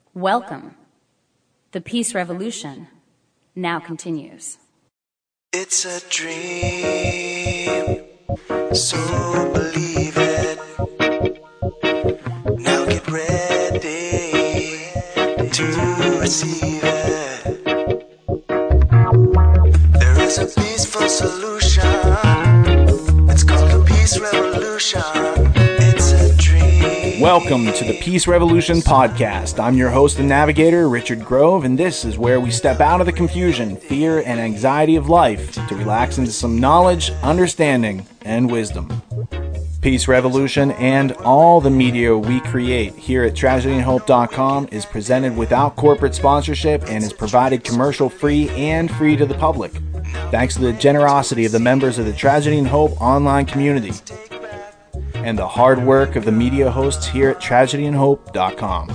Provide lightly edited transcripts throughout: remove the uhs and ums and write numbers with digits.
Welcome. The Peace Revolution now continues. It's a dream, so believe it. Now get ready to receive it. There is a peaceful solution. It's called the Peace Revolution. It's a dream. Welcome to the Peace Revolution podcast. I'm your host and navigator, Richard Grove, and this is where we step out of the confusion, fear, and anxiety of life to relax into some knowledge, understanding, and wisdom. Peace Revolution and all the media we create here at TragedyandHope.com is presented without corporate sponsorship and is provided commercial-free and free to the public, thanks to the generosity of the members of the Tragedy and Hope online community and the hard work of the media hosts here at TragedyandHope.com.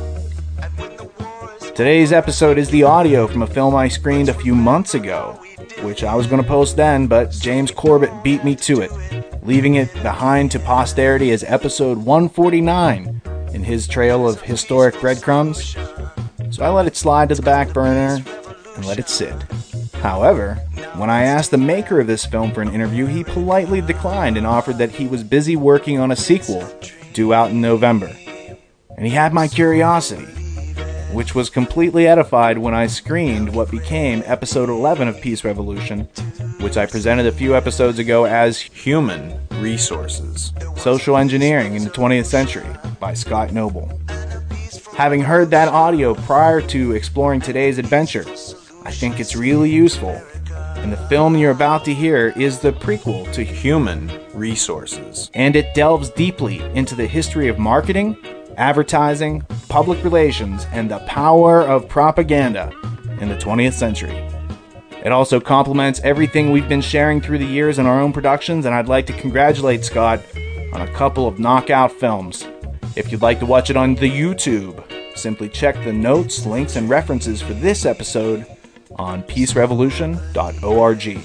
Today's episode is the audio from a film I screened a few months ago, which I was going to post then, but James Corbett beat me to it, leaving it behind to posterity as episode 149 in his trail of historic breadcrumbs. So I let it slide to the back burner and let it sit. However, when I asked the maker of this film for an interview, he politely declined and offered that he was busy working on a sequel due out in November. And he had my curiosity, which was completely edified when I screened what became episode 11 of Peace Revolution, which I presented a few episodes ago as Human Resources: Social Engineering in the 20th Century by Scott Noble. Having heard that audio prior to exploring today's adventure, I think it's really useful, and the film you're about to hear is the prequel to Human Resources, and it delves deeply into the history of marketing, advertising, public relations, and the power of propaganda in the 20th century. It also complements everything we've been sharing through the years in our own productions, and I'd like to congratulate Scott on a couple of knockout films. If you'd like to watch it on the YouTube, simply check the notes, links, and references for this episode on peacerevolution.org.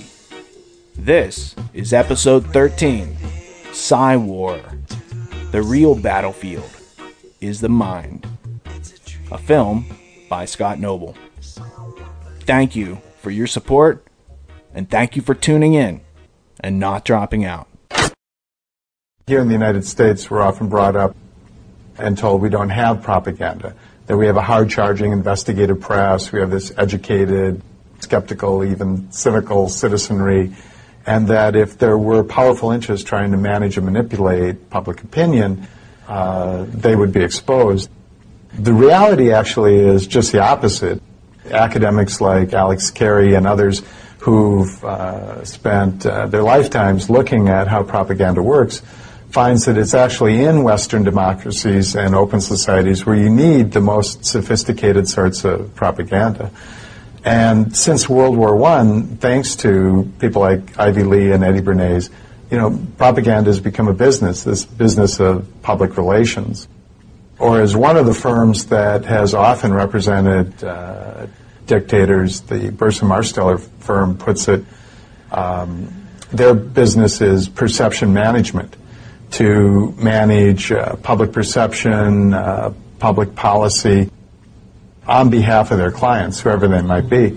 This is episode 13, Psy-War. The real battlefield is the mind. A film by Scott Noble. Thank you for your support, and thank you for tuning in and not dropping out. Here in the United States, we're often brought up and told we don't have propaganda, that we have a hard-charging investigative press, we have this educated, skeptical, even cynical citizenry, and that if there were powerful interests trying to manage and manipulate public opinion, they would be exposed. The reality actually is just the opposite. Academics like Alex Carey and others who've spent their lifetimes looking at how propaganda works finds that it's actually in Western democracies and open societies where you need the most sophisticated sorts of propaganda. And since World War I, thanks to people like Ivy Lee and Eddie Bernays, propaganda has become a business, this business of public relations. Or as one of the firms that has often represented dictators, the Burson-Marsteller firm puts it, their business is perception management, to manage public perception, public policy on behalf of their clients, whoever they might be.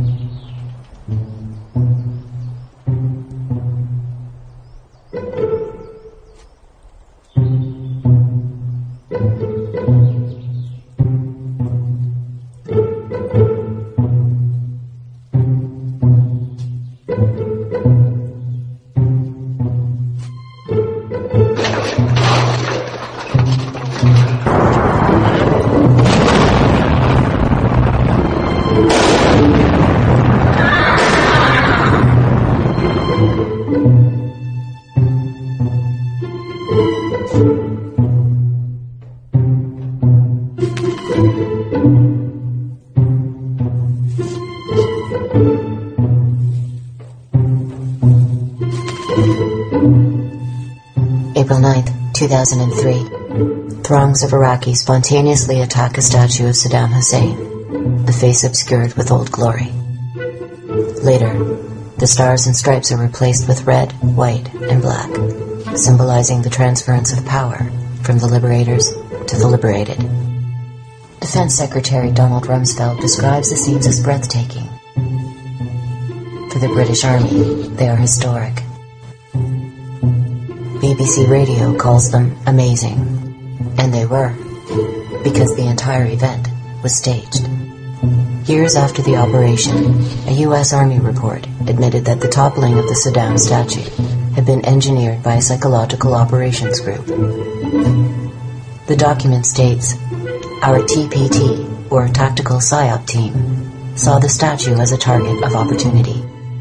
April 9th, 2003. Throngs of Iraqis spontaneously attack a statue of Saddam Hussein, the face obscured with Old Glory. Later, the stars and stripes are replaced with red, white, and black, symbolizing the transference of power from the liberators to the liberated. Defense Secretary Donald Rumsfeld describes the scenes as breathtaking. For the British Army, they are historic. BBC Radio calls them amazing. And they were, because the entire event was staged. Years after the operation, a U.S. Army report admitted that the toppling of the Saddam statue had been engineered by a psychological operations group. The document states, "Our TPT, or Tactical PSYOP Team, saw the statue as a target of opportunity."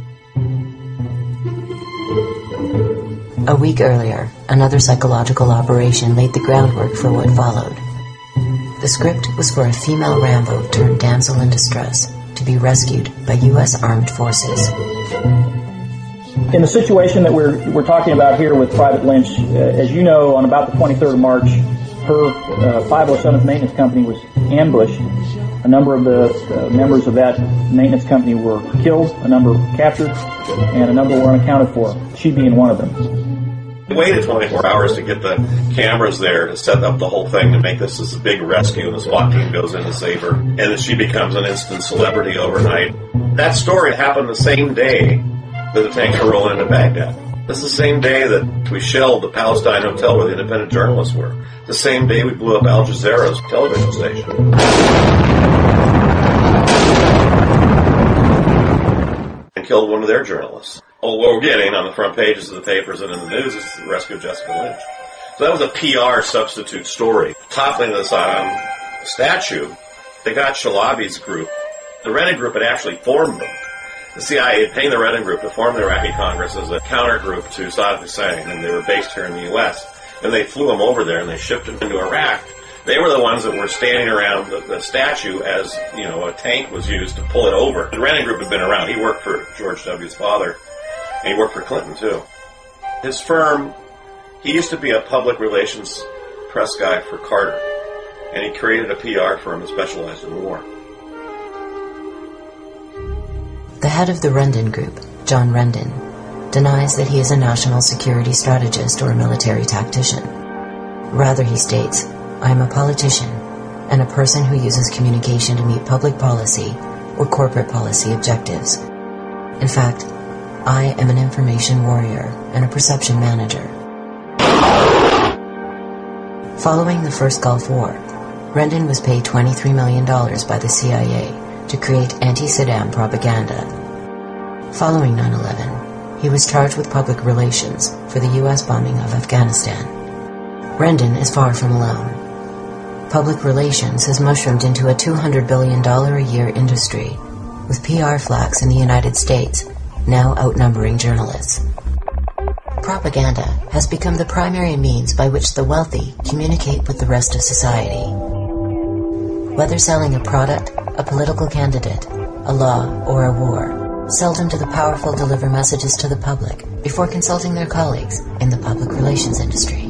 A week earlier, another psychological operation laid the groundwork for what followed. The script was for a female Rambo turned damsel in distress to be rescued by U.S. armed forces. In the situation that we're talking about here with Private Lynch, as you know, on about the 23rd of March, her 507th maintenance company was ambushed. A number of the members of that maintenance company were killed, a number were captured, and a number were unaccounted for, she being one of them. We waited 24 hours to get the cameras there to set up the whole thing to make this big rescue, and the SWAT team goes in to save her, and then she becomes an instant celebrity overnight. That story happened the same day that the tanks were rolling into Baghdad. It's the same day that we shelled the Palestine hotel where the independent journalists were. The same day we blew up Al Jazeera's television station. And killed one of their journalists. Well, what we're getting on the front pages of the papers and in the news is the rescue of Jessica Lynch. So that was a PR substitute story. Toppling the Saddam statue, they got Shalabi's group. The Rennan group had actually formed them. The CIA had paid the Rennan group to form the Iraqi Congress as a counter group to Saddam Hussein, and they were based here in the U.S. And they flew them over there and they shipped them into Iraq. They were the ones that were standing around the statue as, you know, a tank was used to pull it over. The Rennan group had been around. He worked for George W.'s father. And he worked for Clinton, too. His firm, he used to be a public relations press guy for Carter. And he created a PR firm that specialized in war. The head of the Rendon Group, John Rendon, denies that he is a national security strategist or a military tactician. Rather, he states, "I am a politician and a person who uses communication to meet public policy or corporate policy objectives. In fact, I am an information warrior and a perception manager." Following the first Gulf War, Rendon was paid $23 million by the CIA to create anti-Saddam propaganda. Following 9/11, he was charged with public relations for the U.S. bombing of Afghanistan. Rendon is far from alone. Public relations has mushroomed into a $200 billion a year industry, with PR flacks in the United States now outnumbering journalists. Propaganda has become the primary means by which the wealthy communicate with the rest of society. Whether selling a product, a political candidate, a law, or a war, seldom do the powerful deliver messages to the public before consulting their colleagues in the public relations industry.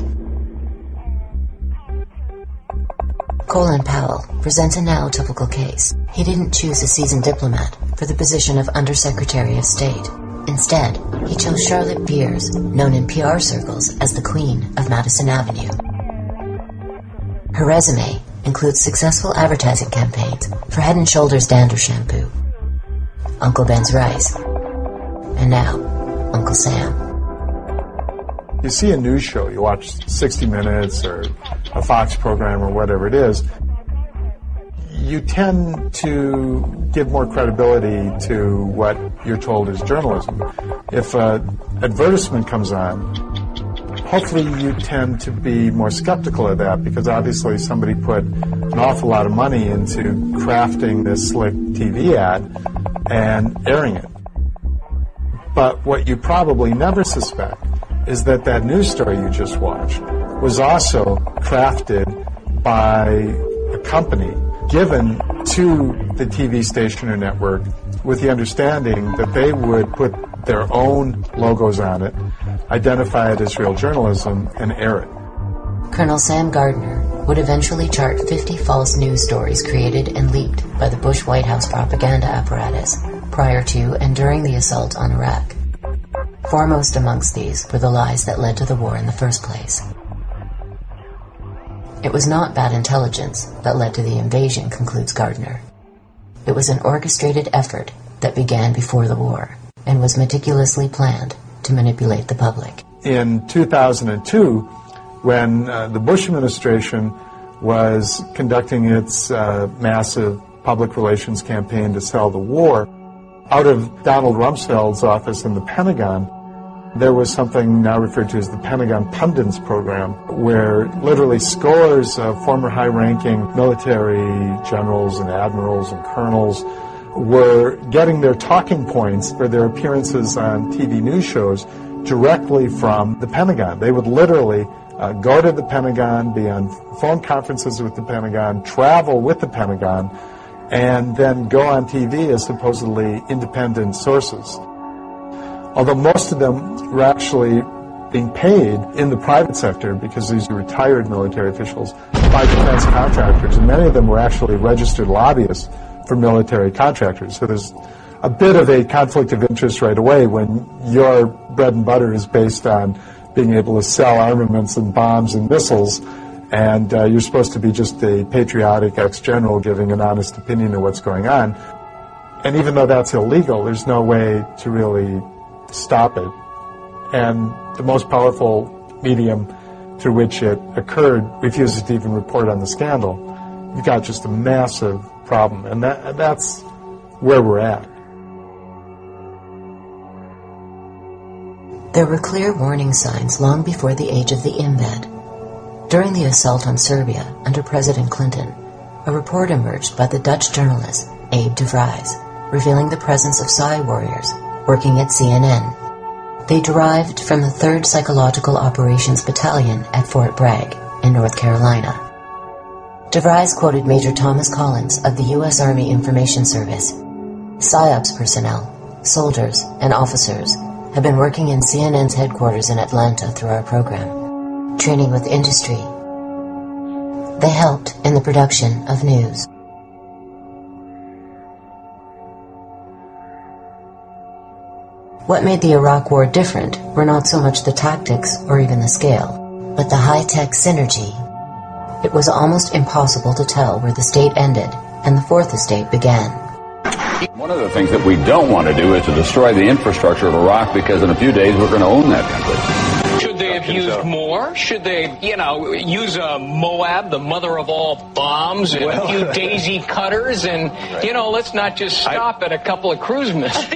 Colin Powell presents a now typical case. He didn't choose a seasoned diplomat for the position of Undersecretary of State. Instead, he chose Charlotte Beers, known in PR circles as the Queen of Madison Avenue. Her resume includes successful advertising campaigns for Head & Shoulders Dander Shampoo, Uncle Ben's Rice, and now, Uncle Sam. You see a news show, you watch 60 Minutes or a Fox program or whatever it is, you tend to give more credibility to what you're told is journalism. If an advertisement comes on, hopefully you tend to be more skeptical of that because obviously somebody put an awful lot of money into crafting this slick TV ad and airing it. But what you probably never suspect is that that news story you just watched was also crafted by a company given to the TV station or network with the understanding that they would put their own logos on it, identify it as real journalism, and air it. Colonel Sam Gardner would eventually chart 50 false news stories created and leaked by the Bush White House propaganda apparatus prior to and during the assault on Iraq. Foremost amongst these were the lies that led to the war in the first place. It was not bad intelligence that led to the invasion, concludes Gardner. It was an orchestrated effort that began before the war and was meticulously planned to manipulate the public. In 2002, when the Bush administration was conducting its massive public relations campaign to sell the war, out of Donald Rumsfeld's office in the Pentagon, there was something now referred to as the Pentagon Pundits Program, where literally scores of former high-ranking military generals and admirals and colonels were getting their talking points for their appearances on TV news shows directly from the Pentagon. They would literally go to the Pentagon, be on phone conferences with the Pentagon, travel with the Pentagon, and then go on TV as supposedly independent sources. Although most of them were actually being paid in the private sector, because these are retired military officials, by defense contractors, and many of them were actually registered lobbyists for military contractors. So there's a bit of a conflict of interest right away when your bread and butter is based on being able to sell armaments and bombs and missiles, and you're supposed to be just a patriotic ex-general giving an honest opinion of what's going on. And even though that's illegal, there's no way to really stop it. And the most powerful medium through which it occurred refuses to even report on the scandal. You've got just a massive problem, and that's where we're at. There were clear warning signs long before the age of the embed. During the assault on Serbia under President Clinton, a report emerged by the Dutch journalist Abe de Vries, revealing the presence of Psy warriors working at CNN. They derived from the 3rd Psychological Operations Battalion at Fort Bragg in North Carolina. De Vries quoted Major Thomas Collins of the U.S. Army Information Service. PSYOPs personnel, soldiers, and officers have been working in CNN's headquarters in Atlanta through our program, training with industry. They helped in the production of news. What made the Iraq War different were not so much the tactics or even the scale, but the high-tech synergy. It was almost impossible to tell where the state ended and the Fourth Estate began. One of the things that we don't want to do is to destroy the infrastructure of Iraq, because in a few days we're going to own that country. Should they have used more? Should they, use a Moab, the mother of all bombs, and a few daisy cutters, and, let's not just stop at a couple of cruise missiles.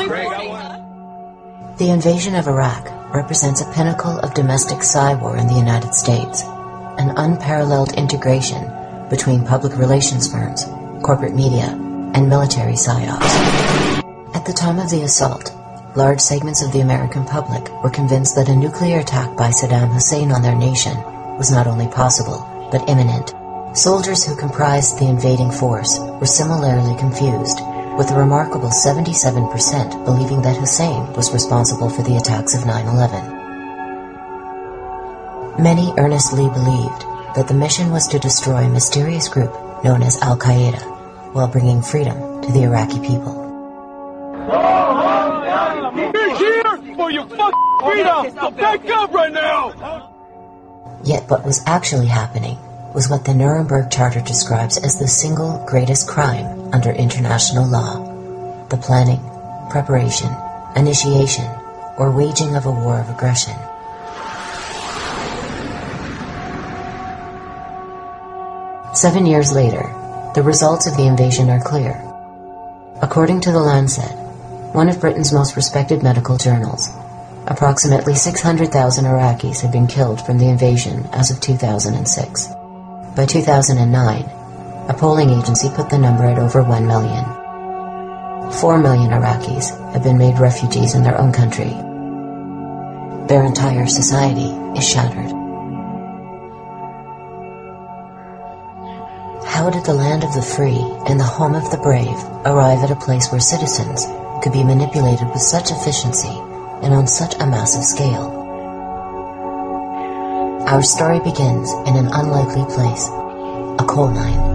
The invasion of Iraq represents a pinnacle of domestic Psy war in the United States, an unparalleled integration between public relations firms, corporate media, and military PSYOPs. At the time of the assault, large segments of the American public were convinced that a nuclear attack by Saddam Hussein on their nation was not only possible, but imminent. Soldiers who comprised the invading force were similarly confused, with a remarkable 77% believing that Hussein was responsible for the attacks of 9/11. Many earnestly believed that the mission was to destroy a mysterious group known as Al-Qaeda, while bringing freedom to the Iraqi people. We're here for your fucking freedom! So back up right now! Yet what was actually happening was what the Nuremberg Charter describes as the single greatest crime under international law: the planning, preparation, initiation, or waging of a war of aggression. Seven years later, the results of the invasion are clear. According to The Lancet, one of Britain's most respected medical journals, approximately 600,000 Iraqis had been killed from the invasion as of 2006. By 2009, a polling agency put the number at over 1 million. 4 million Iraqis have been made refugees in their own country. Their entire society is shattered. How did the land of the free and the home of the brave arrive at a place where citizens could be manipulated with such efficiency and on such a massive scale? Our story begins in an unlikely place, a coal mine.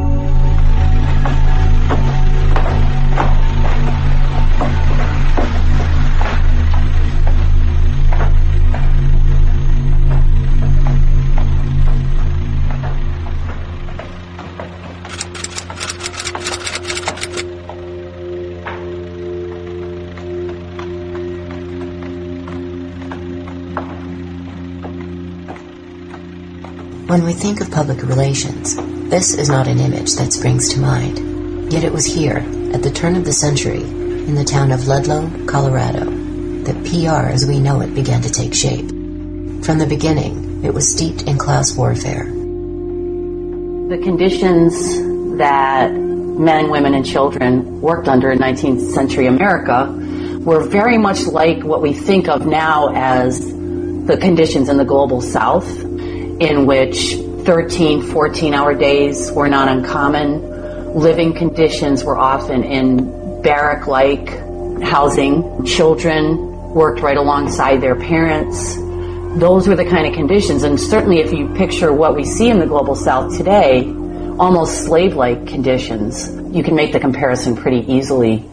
When we think of public relations, this is not an image that springs to mind. Yet it was here, at the turn of the century, in the town of Ludlow, Colorado, that PR as we know it began to take shape. From the beginning, it was steeped in class warfare. The conditions that men, women, and children worked under in 19th century America were very much like what we think of now as the conditions in the global South, in which 13, 14-hour days were not uncommon. Living conditions were often in barrack-like housing. Children worked right alongside their parents. Those were the kind of conditions, and certainly if you picture what we see in the global South today, almost slave-like conditions, you can make the comparison pretty easily.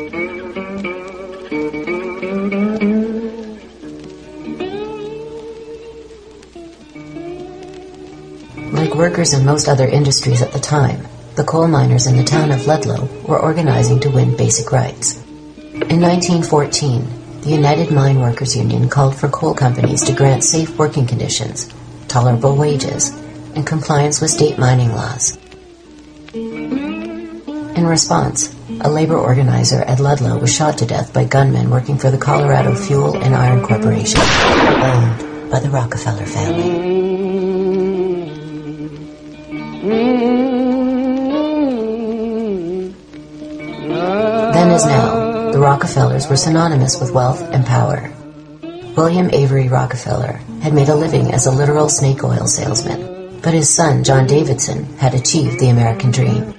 Like workers in most other industries at the time, the coal miners in the town of Ludlow were organizing to win basic rights. In 1914, the United Mine Workers Union called for coal companies to grant safe working conditions, tolerable wages, and compliance with state mining laws. In response, a labor organizer at Ludlow was shot to death by gunmen working for the Colorado Fuel and Iron Corporation, owned by the Rockefeller family. Then as now, the Rockefellers were synonymous with wealth and power. William Avery Rockefeller had made a living as a literal snake oil salesman, but his son, John Davidson, had achieved the American dream.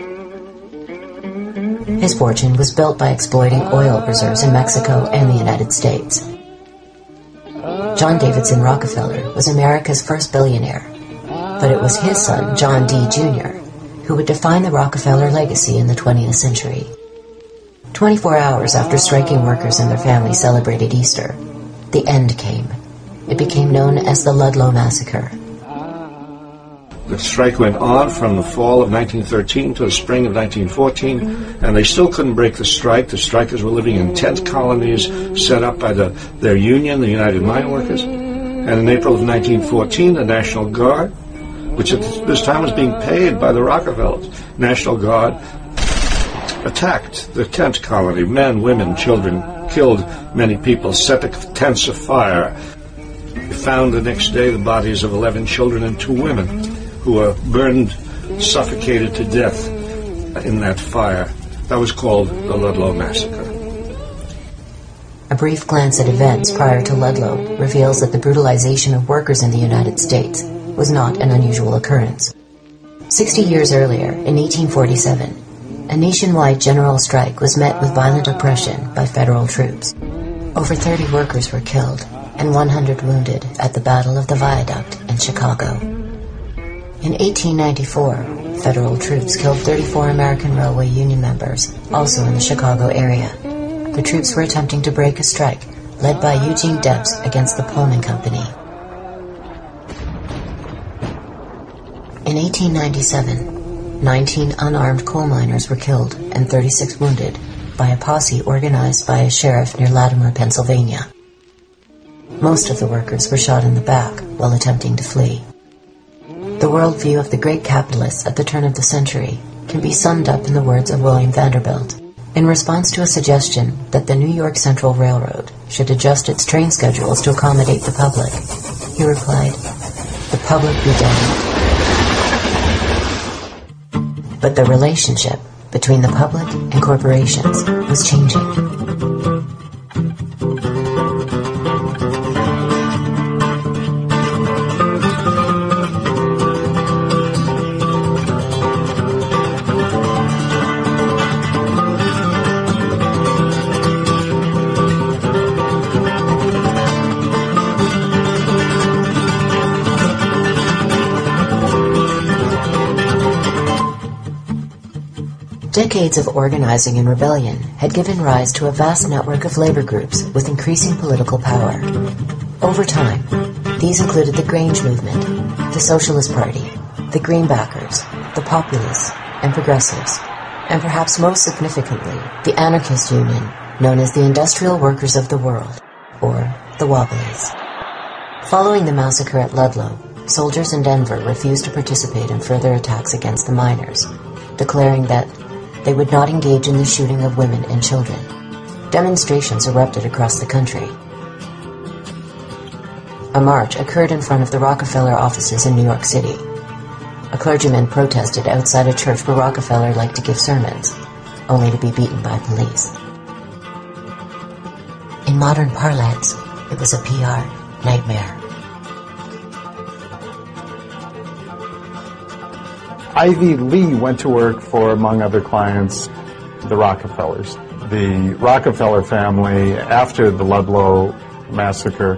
His fortune was built by exploiting oil reserves in Mexico and the United States. John Davidson Rockefeller was America's first billionaire, but it was his son, John D. Jr., who would define the Rockefeller legacy in the 20th century. 24 hours after striking workers and their families celebrated Easter, the end came. It became known as the Ludlow Massacre. The strike went on from the fall of 1913 to the spring of 1914, and they still couldn't break the strike. The strikers were living in tent colonies set up by their union, the United Mine Workers. And in April of 1914, the National Guard, which at this time was being paid by the Rockefellers, National Guard, attacked the tent colony. Men, women, children, killed many people, set the tents afire. They found the next day the bodies of 11 children and 2 women who were burned, suffocated to death in that fire. That was called the Ludlow Massacre. A brief glance at events prior to Ludlow reveals that the brutalization of workers in the United States was not an unusual occurrence. 60 years earlier, in 1847, a nationwide general strike was met with violent oppression by federal troops. Over 30 workers were killed and 100 wounded at the Battle of the Viaduct in Chicago. In 1894, federal troops killed 34 American Railway Union members, also in the Chicago area. The troops were attempting to break a strike led by Eugene Debs against the Pullman Company. In 1897, 19 unarmed coal miners were killed and 36 wounded by a posse organized by a sheriff near Latimer, Pennsylvania. Most of the workers were shot in the back while attempting to flee. The worldview of the great capitalists at the turn of the century can be summed up in the words of William Vanderbilt. In response to a suggestion that the New York Central Railroad should adjust its train schedules to accommodate the public, he replied, "The public be damned." But the relationship between the public and corporations was changing. Decades of organizing and rebellion had given rise to a vast network of labor groups with increasing political power. Over time, these included the Grange Movement, the Socialist Party, the Greenbackers, the Populists, and Progressives, and perhaps most significantly, the anarchist union known as the Industrial Workers of the World, or the Wobblies. Following the massacre at Ludlow, soldiers in Denver refused to participate in further attacks against the miners, declaring that they would not engage in the shooting of women and children. Demonstrations erupted across the country. A march occurred in front of the Rockefeller offices in New York City. A clergyman protested outside a church where Rockefeller liked to give sermons, only to be beaten by police. In modern parlance, it was a PR nightmare. Ivy Lee went to work for, among other clients, the Rockefellers. The Rockefeller family, after the Ludlow massacre,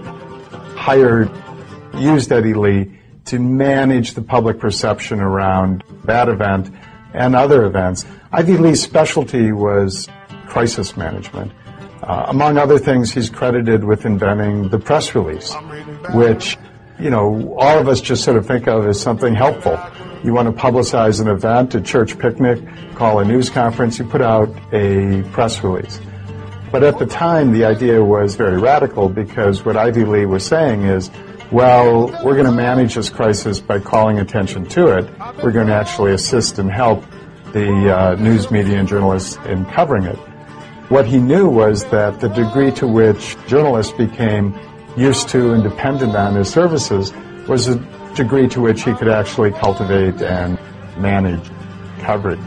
used Eddie Lee to manage the public perception around that event and other events. Ivy Lee's specialty was crisis management. Among other things, he's credited with inventing the press release, which, all of us just sort of think of as something helpful. You want to publicize an event, a church picnic, call a news conference, you put out a press release. But at the time, the idea was very radical because what Ivy Lee was saying is, well, we're going to manage this crisis by calling attention to it. We're going to actually assist and help the news media and journalists in covering it. What he knew was that the degree to which journalists became used to and dependent on his services was a degree to which he could actually cultivate and manage coverage.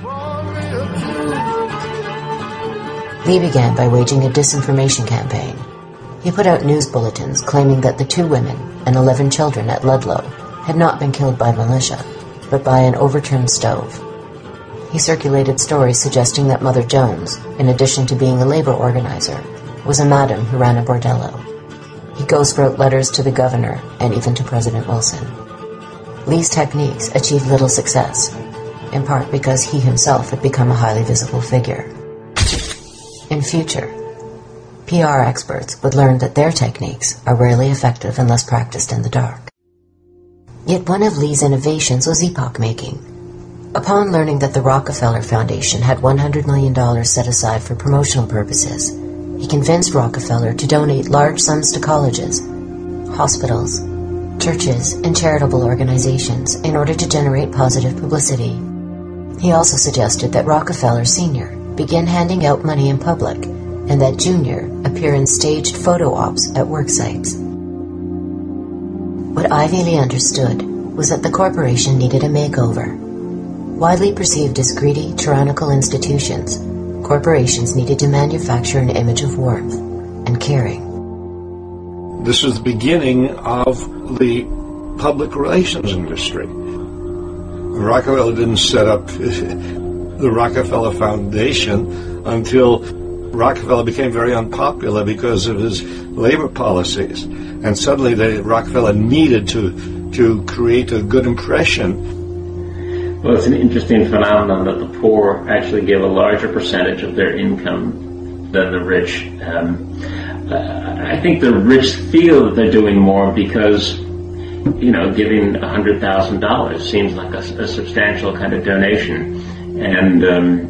Lee began by waging a disinformation campaign. He put out news bulletins claiming that the 2 women and 11 children at Ludlow had not been killed by militia, but by an overturned stove. He circulated stories suggesting that Mother Jones, in addition to being a labor organizer, was a madam who ran a bordello. He ghost wrote letters to the governor and even to President Wilson. Lee's techniques achieved little success, in part because he himself had become a highly visible figure. In future, PR experts would learn that their techniques are rarely effective unless practiced in the dark. Yet one of Lee's innovations was epoch-making. Upon learning that the Rockefeller Foundation had $100 million set aside for promotional purposes, he convinced Rockefeller to donate large sums to colleges, hospitals, churches, and charitable organizations in order to generate positive publicity. He also suggested that Rockefeller Sr. begin handing out money in public and that Jr. appear in staged photo ops at work sites. What Ivy Lee understood was that the corporation needed a makeover. Widely perceived as greedy, tyrannical institutions, corporations needed to manufacture an image of warmth and caring. This was the beginning of the public relations industry. Rockefeller didn't set up the Rockefeller Foundation until Rockefeller became very unpopular because of his labor policies. And suddenly Rockefeller needed to create a good impression. Well, it's an interesting phenomenon that the poor actually give a larger percentage of their income than the rich. I think the rich feel that they're doing more because, giving $100,000 seems like a substantial kind of donation. And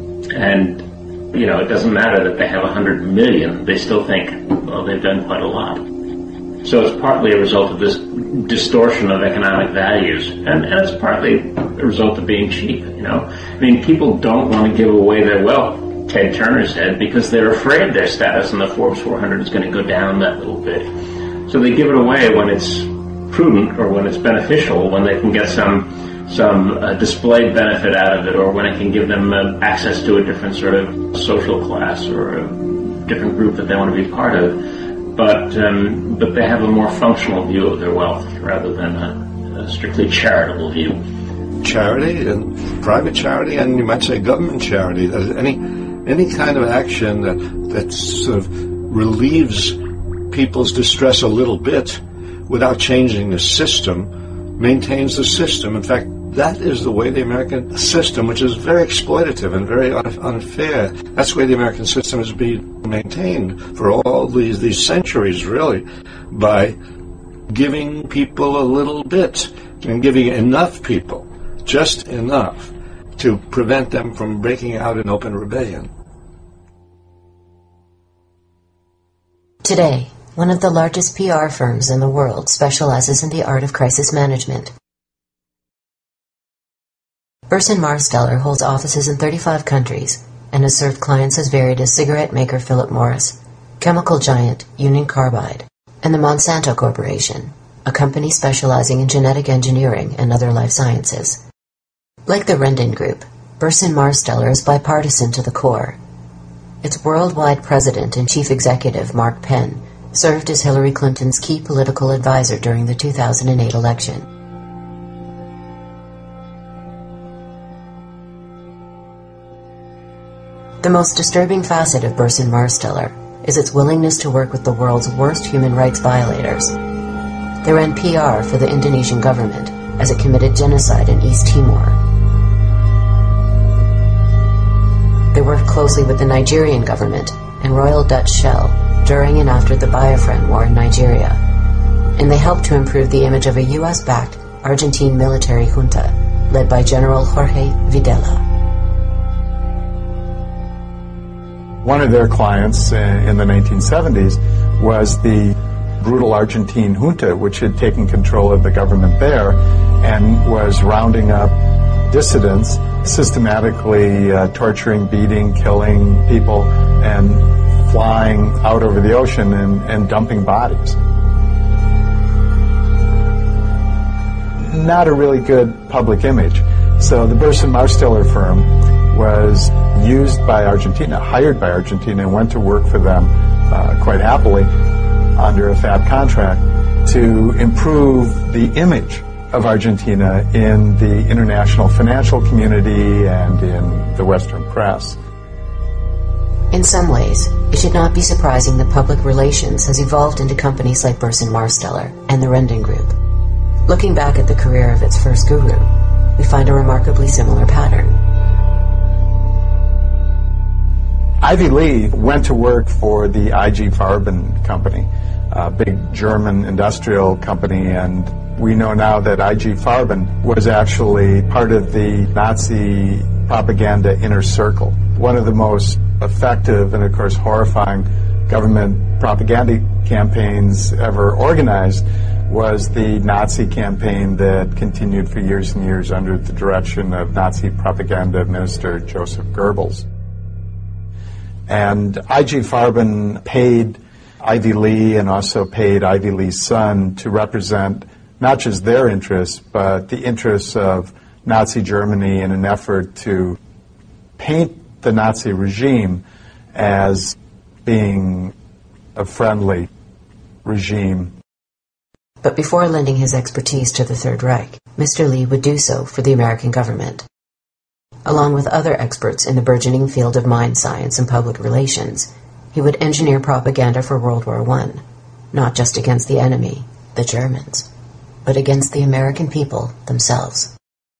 it doesn't matter that they have 100 million. They still think, well, they've done quite a lot. So it's partly a result of this distortion of economic values, and it's partly a result of being cheap. People don't want to give away their wealth, Ted Turner said, because they're afraid their status in the Forbes 400 is going to go down that little bit. So they give it away when it's prudent or when it's beneficial, when they can get some displayed benefit out of it, or when it can give them access to a different sort of social class or a different group that they want to be part of. But they have a more functional view of their wealth rather than a strictly charitable view. Charity and private charity, and you might say government charity. Any kind of action that sort of relieves people's distress a little bit without changing the system maintains the system. In fact, that is the way the American system, which is very exploitative and very unfair, that's the way the American system has been maintained for all these centuries, really, by giving people a little bit and giving enough people, just enough, to prevent them from breaking out in open rebellion. Today, one of the largest PR firms in the world specializes in the art of crisis management. Burson Marsteller holds offices in 35 countries and has served clients as varied as cigarette maker Philip Morris, chemical giant Union Carbide, and the Monsanto Corporation, a company specializing in genetic engineering and other life sciences. Like the Rendon Group, Burson Marsteller is bipartisan to the core. Its worldwide president and chief executive, Mark Penn, served as Hillary Clinton's key political advisor during the 2008 election. The most disturbing facet of Burson Marsteller is its willingness to work with the world's worst human rights violators. They ran PR for the Indonesian government as it committed genocide in East Timor. They worked closely with the Nigerian government and Royal Dutch Shell during and after the Biafran War in Nigeria, and they helped to improve the image of a U.S.-backed Argentine military junta led by General Jorge Videla. One of their clients in the 1970s was the brutal Argentine junta, which had taken control of the government there and was rounding up dissidents, systematically torturing, beating, killing people, and flying out over the ocean and dumping bodies. Not a really good public image. So the Burson Marsteller firm was used by Argentina, hired by Argentina, and went to work for them quite happily under a FAB contract to improve the image of Argentina in the international financial community and in the Western press. In some ways, it should not be surprising that public relations has evolved into companies like Burson Marsteller and the Rendon Group. Looking back at the career of its first guru, we find a remarkably similar pattern. Ivy Lee went to work for the IG Farben company, a big German industrial company, and we know now that IG Farben was actually part of the Nazi propaganda inner circle. One of the most effective and, of course, horrifying government propaganda campaigns ever organized was the Nazi campaign that continued for years and years under the direction of Nazi propaganda minister Joseph Goebbels. And IG Farben paid Ivy Lee and also paid Ivy Lee's son to represent not just their interests, but the interests of Nazi Germany in an effort to paint the Nazi regime as being a friendly regime. But before lending his expertise to the Third Reich, Mr. Lee would do so for the American government. Along with other experts in the burgeoning field of mind science and public relations, he would engineer propaganda for World War I, not just against the enemy, the Germans, but against the American people themselves.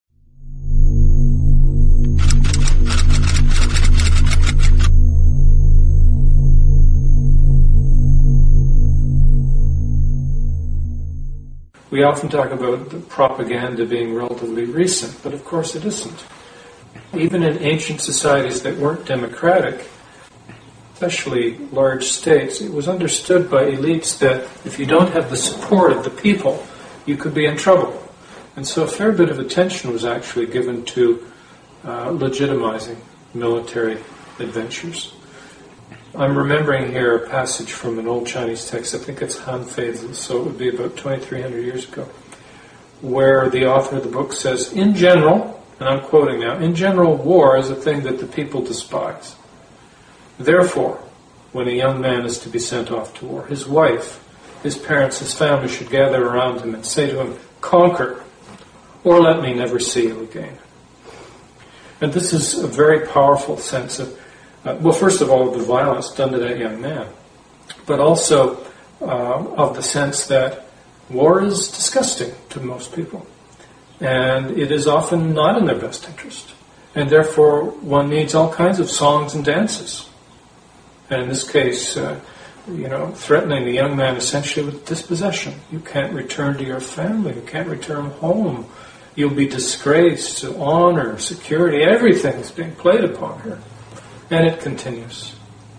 We often talk about the propaganda being relatively recent, but of course it isn't. Even in ancient societies that weren't democratic, especially large states, it was understood by elites that if you don't have the support of the people, you could be in trouble. And so a fair bit of attention was actually given to legitimizing military adventures. I'm remembering here a passage from an old Chinese text, I think it's Han Feizi, so it would be about 2,300 years ago, where the author of the book says, in general, and I'm quoting now, in general, war is a thing that the people despise. Therefore, when a young man is to be sent off to war, his wife, his parents, his family should gather around him and say to him, conquer, or let me never see you again. And this is a very powerful sense of, well, first of all, the violence done to that young man, but also of the sense that war is disgusting to most people, and it is often not in their best interest, and therefore one needs all kinds of songs and dances. And in this case, threatening the young man essentially with dispossession. You can't return to your family, you can't return home, you'll be disgraced, honor, security, everything is being played upon here. And it continues.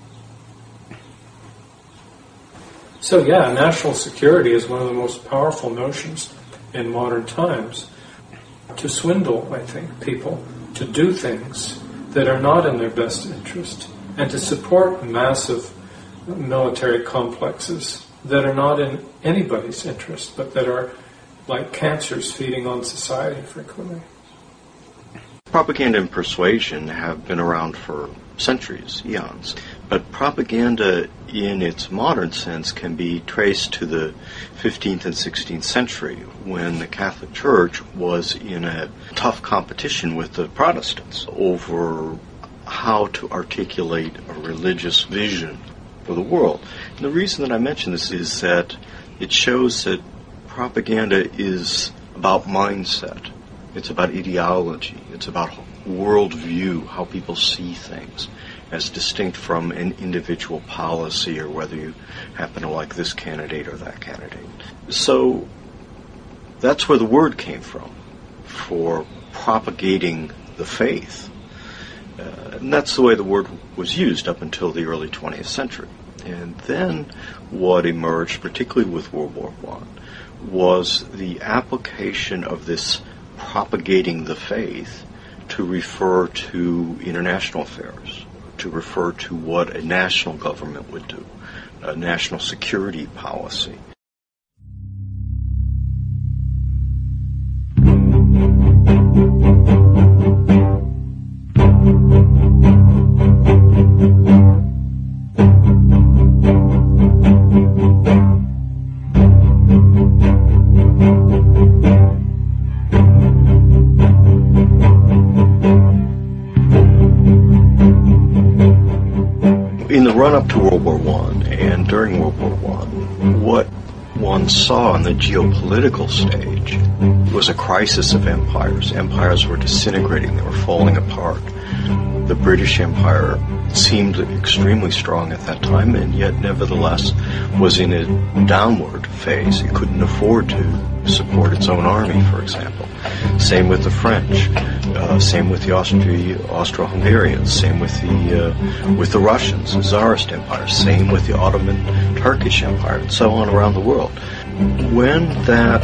So yeah, national security is one of the most powerful notions in modern times. to swindle, I think, people to do things that are not in their best interest, and to support massive military complexes that are not in anybody's interest, but that are like cancers feeding on society frequently. Propaganda and persuasion have been around for centuries, eons. But propaganda in its modern sense can be traced to the 15th and 16th century, when the Catholic Church was in a tough competition with the Protestants over how to articulate a religious vision for the world. And the reason that I mention this is that it shows that propaganda is about mindset. It's about ideology. It's about worldview, how people see things, as distinct from an individual policy or whether you happen to like this candidate or that candidate. So that's where the word came from, for propagating the faith. And that's the way the word was used up until the early 20th century. And then what emerged, particularly with World War I, was the application of this propagating the faith to refer to international affairs, to refer to what a national government would do, a national security policy. In the run-up to World War I and during World War I, what one saw on the geopolitical stage was a crisis of empires. Empires were disintegrating, they were falling apart. The British Empire seemed extremely strong at that time, and yet nevertheless was in a downward phase. It couldn't afford to support its own army, for example. Same with the French, same with the Austro-Hungarians, same with the Russians, the Tsarist Empire, same with the Ottoman Turkish Empire, and so on around the world. When that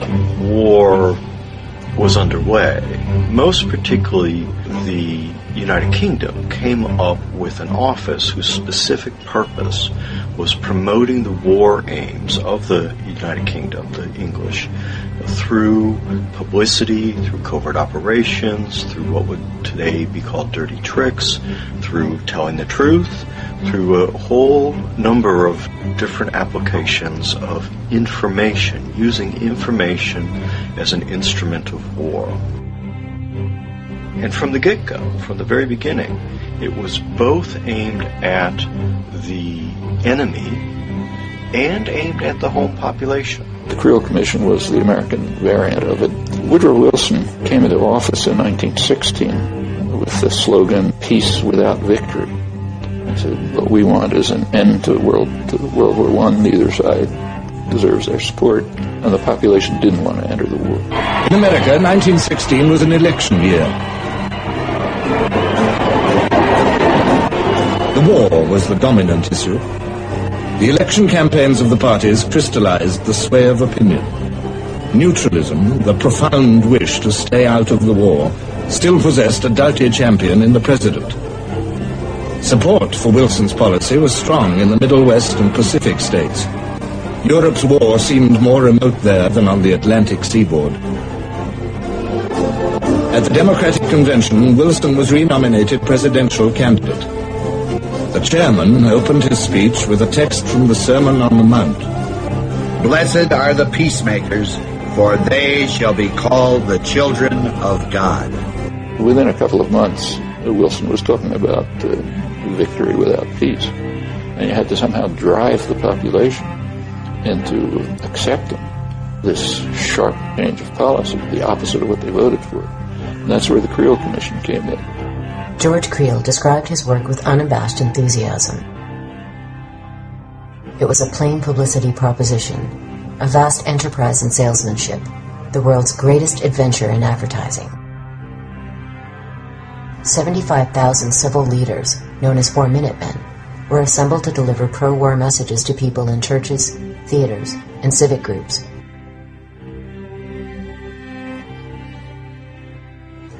war was underway, most particularly the United Kingdom came up with an office whose specific purpose was promoting the war aims of the United Kingdom, the English, through publicity, through covert operations, through what would today be called dirty tricks, through telling the truth, through a whole number of different applications of information, using information as an instrument of war. And from the get-go, from the very beginning, it was both aimed at the enemy and aimed at the home population. The Creel Commission was the American variant of it. Woodrow Wilson came into office in 1916 with the slogan, "Peace without victory." He said, what we want is an end to World War I. Neither side deserves their support, and the population didn't want to enter the war. In America, 1916 was an election year. The war was the dominant issue. The election campaigns of the parties crystallized the sway of opinion. Neutralism, the profound wish to stay out of the war, still possessed a doughty champion in the president. Support for Wilson's policy was strong in the Middle West and Pacific states. Europe's war seemed more remote there than on the Atlantic seaboard. At the Democratic Convention, Wilson was renominated presidential candidate. The chairman opened his speech with a text from the Sermon on the Mount. Blessed are the peacemakers, for they shall be called the children of God. Within a couple of months, Wilson was talking about victory without peace. And you had to somehow drive the population into accepting this sharp change of policy, the opposite of what they voted for. And that's where the Creel Commission came in. George Creel described his work with unabashed enthusiasm. It was a plain publicity proposition, a vast enterprise in salesmanship, the world's greatest adventure in advertising. 75,000 civil leaders, known as 4-Minute Men, were assembled to deliver pro-war messages to people in churches, theaters, and civic groups.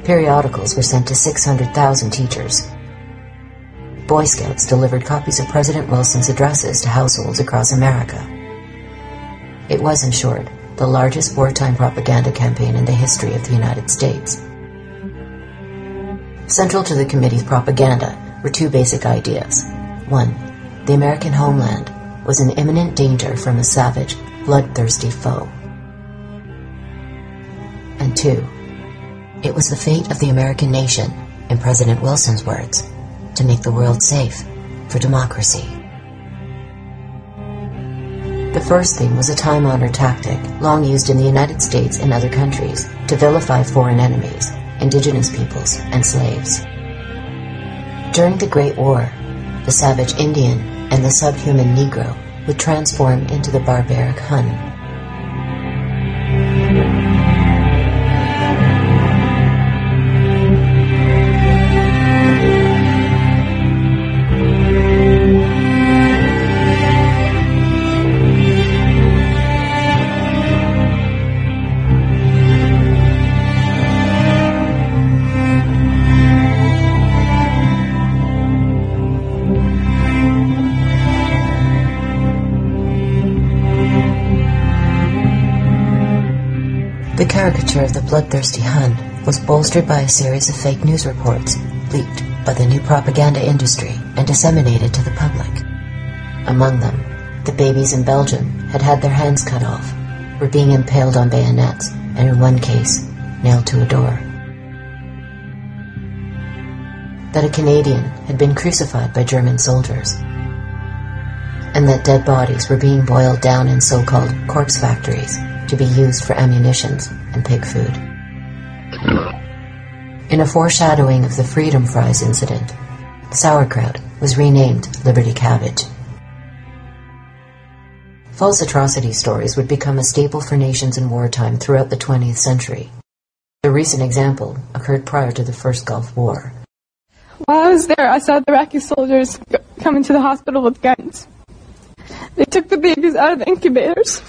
Periodicals were sent to 600,000 teachers. Boy Scouts delivered copies of President Wilson's addresses to households across America. It was, in short, the largest wartime propaganda campaign in the history of the United States. Central to the committee's propaganda were two basic ideas. One, the American homeland was in imminent danger from a savage, bloodthirsty foe. And two, it was the fate of the American nation, in President Wilson's words, to make the world safe for democracy. The first theme was a time-honored tactic, long used in the United States and other countries, to vilify foreign enemies, indigenous peoples, and slaves. During the Great War, the savage Indian and the subhuman Negro would transform into the barbaric Hun. The caricature of the bloodthirsty Hun was bolstered by a series of fake news reports leaked by the new propaganda industry and disseminated to the public. Among them, the babies in Belgium had had their hands cut off, were being impaled on bayonets, and in one case, nailed to a door. That a Canadian had been crucified by German soldiers, and that dead bodies were being boiled down in so-called corpse factories to be used for ammunitions and pig food. In a foreshadowing of the Freedom Fries incident, sauerkraut was renamed Liberty Cabbage. False atrocity stories would become a staple for nations in wartime throughout the 20th century. A recent example occurred prior to the First Gulf War. While I was there, I saw the Iraqi soldiers come into the hospital with guns. They took the babies out of the incubators,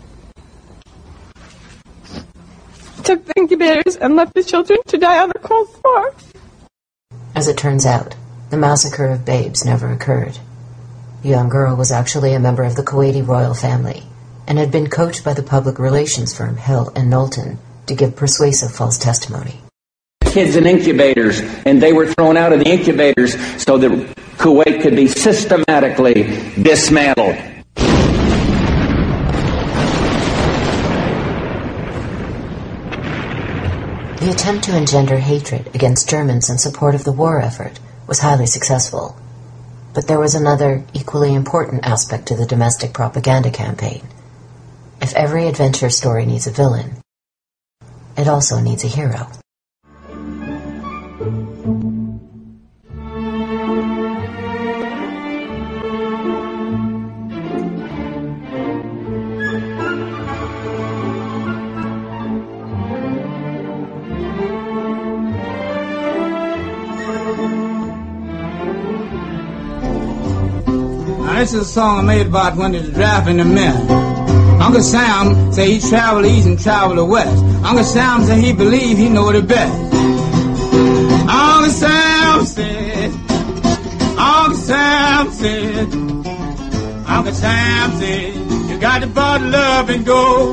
and left the children to die on the cold floor. As it turns out, the massacre of babes never occurred. The young girl was actually a member of the Kuwaiti royal family and had been coached by the public relations firm Hill and Knowlton to give persuasive false testimony. Kids in incubators, and they were thrown out of the incubators so that Kuwait could be systematically dismantled. The attempt to engender hatred against Germans in support of the war effort was highly successful. But there was another, equally important aspect to the domestic propaganda campaign. If every adventure story needs a villain, it also needs a hero. This is a song I made about when there's drafting the men. Uncle Sam say he travel east and travel west. Uncle Sam say he believe he know the best. Uncle Sam said, Uncle Sam said, Uncle Sam said, you got to bottle up and go.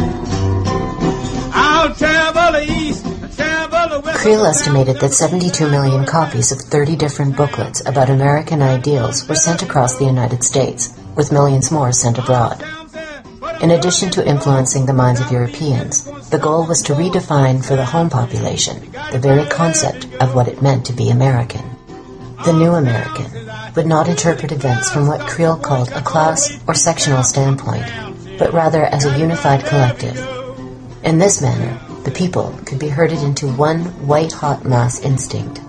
I'll travel the east. Creel estimated that 72 million copies of 30 different booklets about American ideals were sent across the United States, with millions more sent abroad. In addition to influencing the minds of Europeans, the goal was to redefine for the home population the very concept of what it meant to be American. The new American would not interpret events from what Creel called a class or sectional standpoint, but rather as a unified collective. In this manner, the people could be herded into one white-hot mass instinct.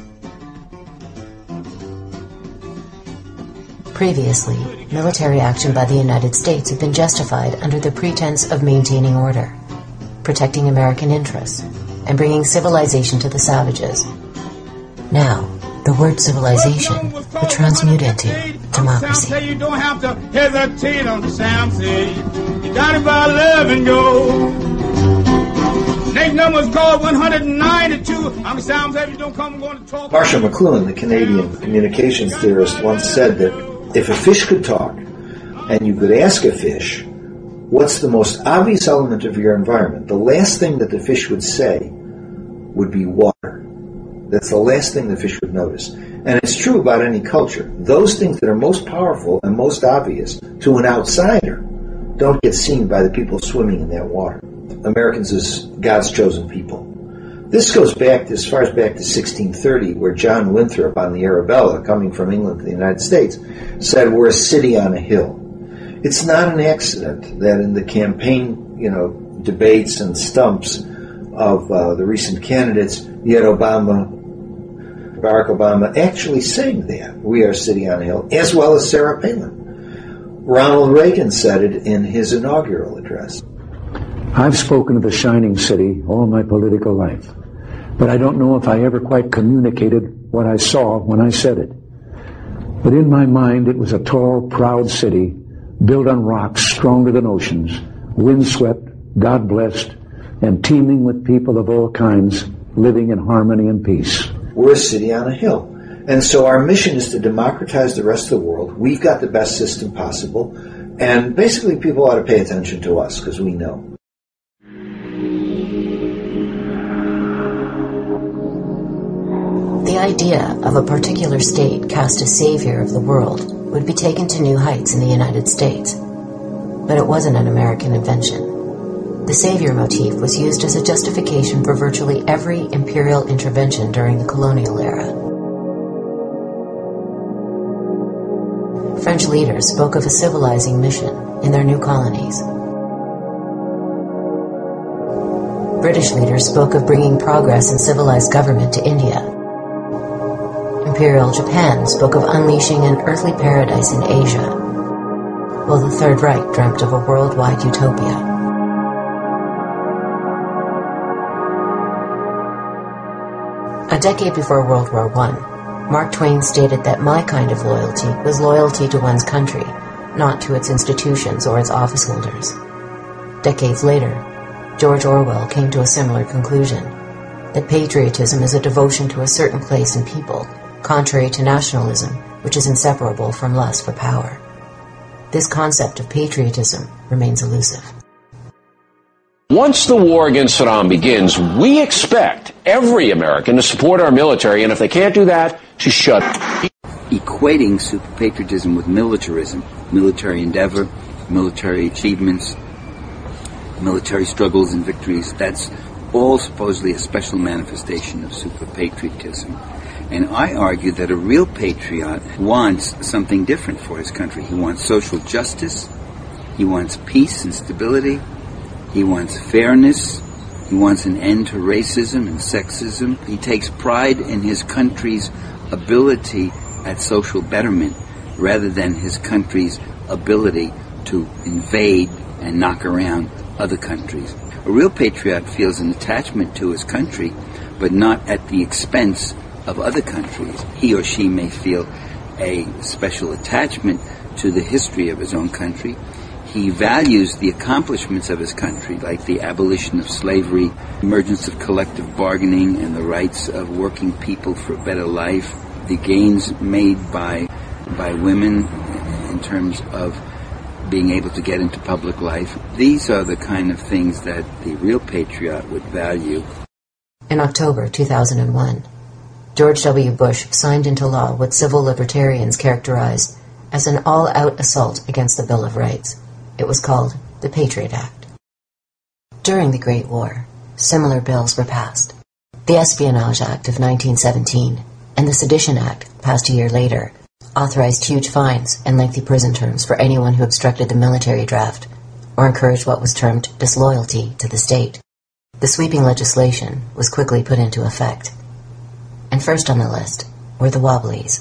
Previously, military action by the United States had been justified under the pretense of maintaining order, protecting American interests, and bringing civilization to the savages. Now, the word civilization would transmute into democracy. You don't have to hesitate on the Sam say. You got it by love and go. Next number is called 192. I'm Sam Davis. Don't come. I'm going to talk. Marshall McLuhan, the Canadian communications theorist, once said that if a fish could talk, and you could ask a fish, what's the most obvious element of your environment? The last thing that the fish would say would be water. That's the last thing the fish would notice. And it's true about any culture. Those things that are most powerful and most obvious to an outsider don't get seen by the people swimming in that water. Americans as God's chosen people. This goes back as far as back to 1630, where John Winthrop on the Arabella, coming from England to the United States, said, we're a city on a hill. It's not an accident that in the campaign, debates and stumps of the recent candidates, you had Barack Obama actually saying that, we are a city on a hill, as well as Sarah Palin. Ronald Reagan said it in his inaugural address. I've spoken of the shining city all my political life, but I don't know if I ever quite communicated what I saw when I said it. But in my mind, it was a tall, proud city built on rocks stronger than oceans, windswept, God-blessed, and teeming with people of all kinds living in harmony and peace. We're a city on a hill. And so our mission is to democratize the rest of the world. We've got the best system possible. And basically people ought to pay attention to us because we know. The idea of a particular state cast as savior of the world would be taken to new heights in the United States. But it wasn't an American invention. The savior motif was used as a justification for virtually every imperial intervention during the colonial era. French leaders spoke of a civilizing mission in their new colonies. British leaders spoke of bringing progress and civilized government to India. Imperial Japan spoke of unleashing an earthly paradise in Asia, while the Third Reich dreamt of a worldwide utopia. A decade before World War I, Mark Twain stated that my kind of loyalty was loyalty to one's country, not to its institutions or its office holders. Decades later, George Orwell came to a similar conclusion, that patriotism is a devotion to a certain place and people, contrary to nationalism, which is inseparable from lust for power. This concept of patriotism remains elusive. Once the war against Saddam begins, we expect every American to support our military, and if they can't do that, to shut. Equating super patriotism with militarism, military endeavor, military achievements, military struggles and victories, that's all supposedly a special manifestation of super patriotism. And I argue that a real patriot wants something different for his country. He wants social justice, he wants peace and stability, he wants fairness, he wants an end to racism and sexism. He takes pride in his country's ability at social betterment rather than his country's ability to invade and knock around other countries. A real patriot feels an attachment to his country, but not at the expense of other countries. He or she may feel a special attachment to the history of his own country. He values the accomplishments of his country, like the abolition of slavery, emergence of collective bargaining, and the rights of working people for a better life, the gains made by women in terms of being able to get into public life. These are the kind of things that the real patriot would value. In October 2001, George W. Bush signed into law what civil libertarians characterized as an all-out assault against the Bill of Rights. It was called the Patriot Act. During the Great War, similar bills were passed. The Espionage Act of 1917 and the Sedition Act, passed a year later, authorized huge fines and lengthy prison terms for anyone who obstructed the military draft or encouraged what was termed disloyalty to the state. The sweeping legislation was quickly put into effect. And first on the list were the Wobblies.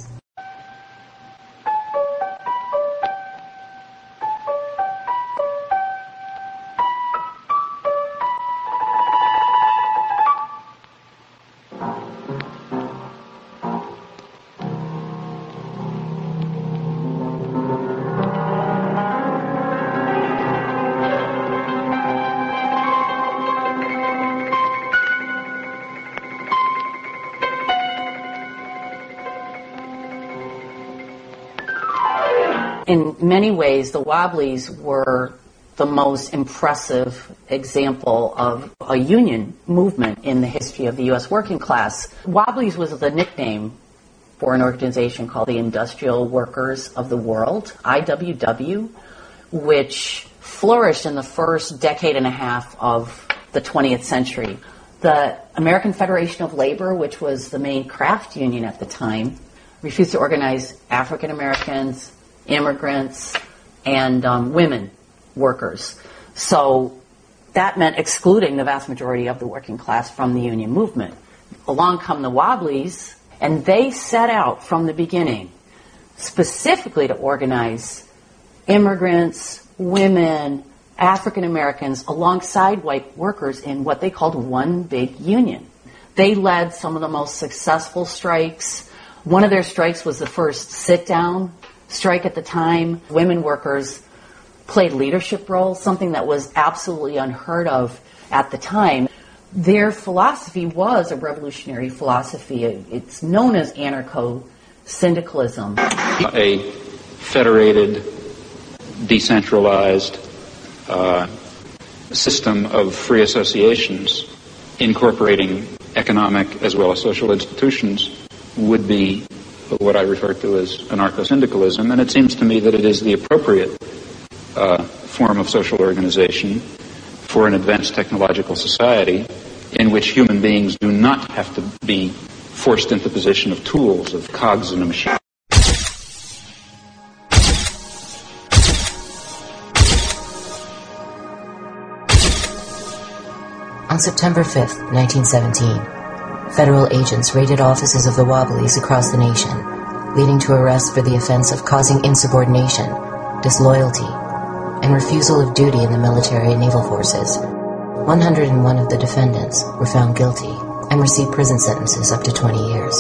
In many ways, the Wobblies were the most impressive example of a union movement in the history of the U.S. working class. Wobblies was the nickname for an organization called the Industrial Workers of the World, IWW, which flourished in the first decade and a half of the 20th century. The American Federation of Labor, which was the main craft union at the time, refused to organize African Americans, immigrants, and women workers. So that meant excluding the vast majority of the working class from the union movement. Along come the Wobblies, and they set out from the beginning specifically to organize immigrants, women, African Americans alongside white workers in what they called one big union. They led some of the most successful strikes. One of their strikes was the first sit-down strike at the time. Women workers played leadership roles, something that was absolutely unheard of at the time. Their philosophy was a revolutionary philosophy. It's known as anarcho-syndicalism. A federated, decentralized system of free associations incorporating economic as well as social institutions would be what I refer to as anarcho-syndicalism, and it seems to me that it is the appropriate form of social organization for an advanced technological society in which human beings do not have to be forced into the position of tools, of cogs in a machine. On September 5th, 1917, federal agents raided offices of the Wobblies across the nation, leading to arrests for the offense of causing insubordination, disloyalty, and refusal of duty in the military and naval forces. 101 of the defendants were found guilty and received prison sentences up to 20 years.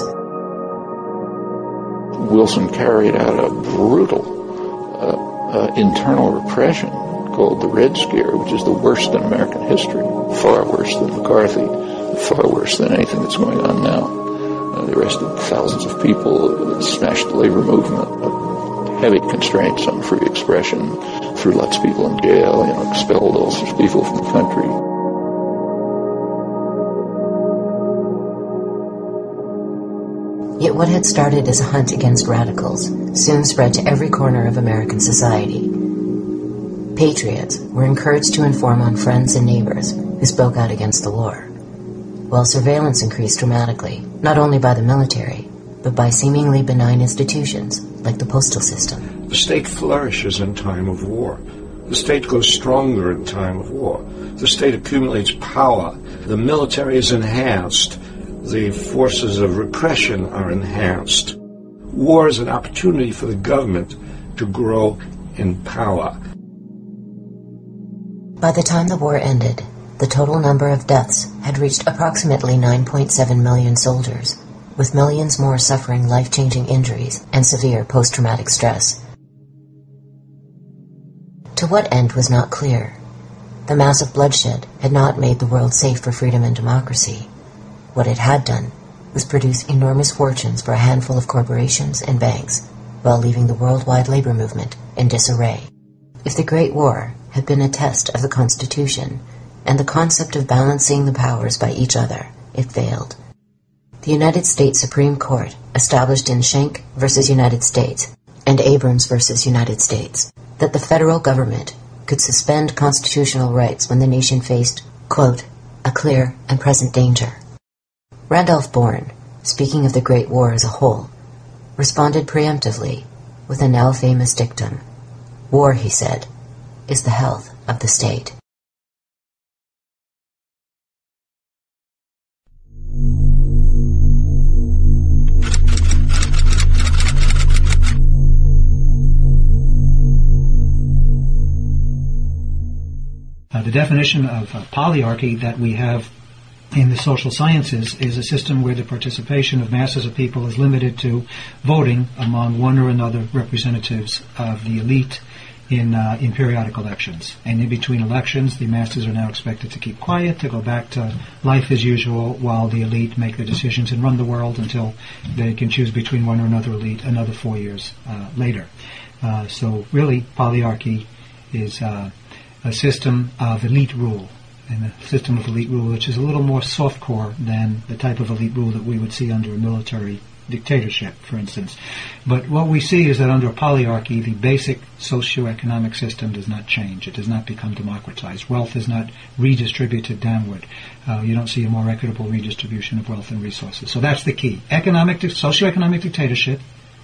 Wilson carried out a brutal internal repression called the Red Scare, which is the worst in American history, far worse than McCarthy, far worse than anything that's going on now. They arrested thousands of people, smashed the labor movement, heavy constraints on free expression, threw lots of people in jail, expelled all sorts of people from the country. Yet what had started as a hunt against radicals soon spread to every corner of American society. Patriots were encouraged to inform on friends and neighbors who spoke out against the war, while surveillance increased dramatically, not only by the military, but by seemingly benign institutions like the postal system. The state flourishes in time of war. The state grows stronger in time of war. The state accumulates power. The military is enhanced. The forces of repression are enhanced. War is an opportunity for the government to grow in power. By the time the war ended, the total number of deaths had reached approximately 9.7 million soldiers, with millions more suffering life-changing injuries and severe post-traumatic stress. To what end was not clear. The massive bloodshed had not made the world safe for freedom and democracy. What it had done was produce enormous fortunes for a handful of corporations and banks, while leaving the worldwide labor movement in disarray. If the Great War had been a test of the Constitution and the concept of balancing the powers by each other, it failed. The United States Supreme Court established in Schenck versus United States and Abrams versus United States that the federal government could suspend constitutional rights when the nation faced, quote, a clear and present danger. Randolph Bourne, speaking of the Great War as a whole, responded preemptively with a now famous dictum. War, he said, is the health of the state. The definition of polyarchy that we have in the social sciences is a system where the participation of masses of people is limited to voting among one or another representatives of the elite in periodic elections. And in between elections, the masses are now expected to keep quiet, to go back to life as usual, while the elite make the decisions and run the world until they can choose between one or another elite another 4 years later. So really, polyarchy is a system of elite rule, and a system of elite rule which is a little more soft-core than the type of elite rule that we would see under a military dictatorship, for instance. But what we see is that under a polyarchy, the basic socioeconomic system does not change. It does not become democratized. Wealth is not redistributed downward. You don't see a more equitable redistribution of wealth and resources. So that's the key. Socioeconomic dictatorship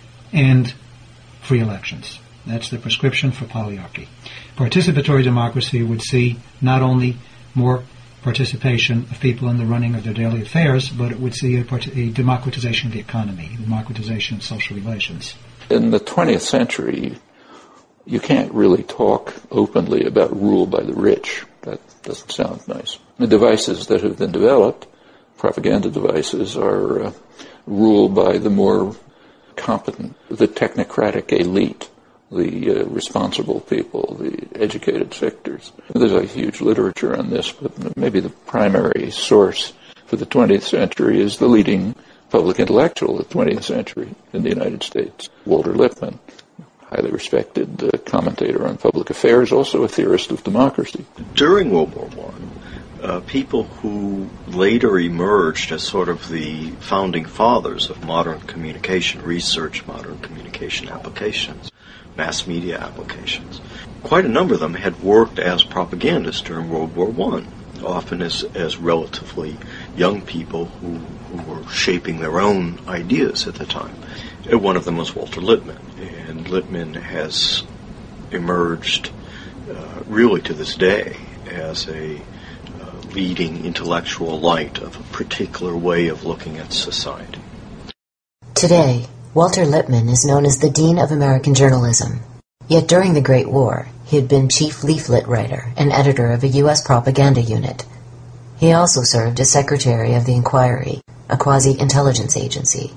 and free elections. That's the prescription for polyarchy. Participatory democracy would see not only more participation of people in the running of their daily affairs, but it would see a democratization of the economy, democratization of social relations. In the 20th century, you can't really talk openly about rule by the rich. That doesn't sound nice. The devices that have been developed, propaganda devices, are ruled by the more competent, the technocratic elite, the responsible people, the educated victors. There's a huge literature on this, but maybe the primary source for the 20th century is the leading public intellectual of the 20th century in the United States, Walter Lippmann, highly respected commentator on public affairs, also a theorist of democracy. During World War I, people who later emerged as sort of the founding fathers of modern communication research, modern communication applications, mass media applications. Quite a number of them had worked as propagandists during World War I, often as relatively young people who were shaping their own ideas at the time. And one of them was Walter Lippmann, and Lippmann has emerged really to this day as a leading intellectual light of a particular way of looking at society. Today, Walter Lippmann is known as the Dean of American Journalism. Yet during the Great War, he had been chief leaflet writer and editor of a U.S. propaganda unit. He also served as secretary of the Inquiry, a quasi-intelligence agency.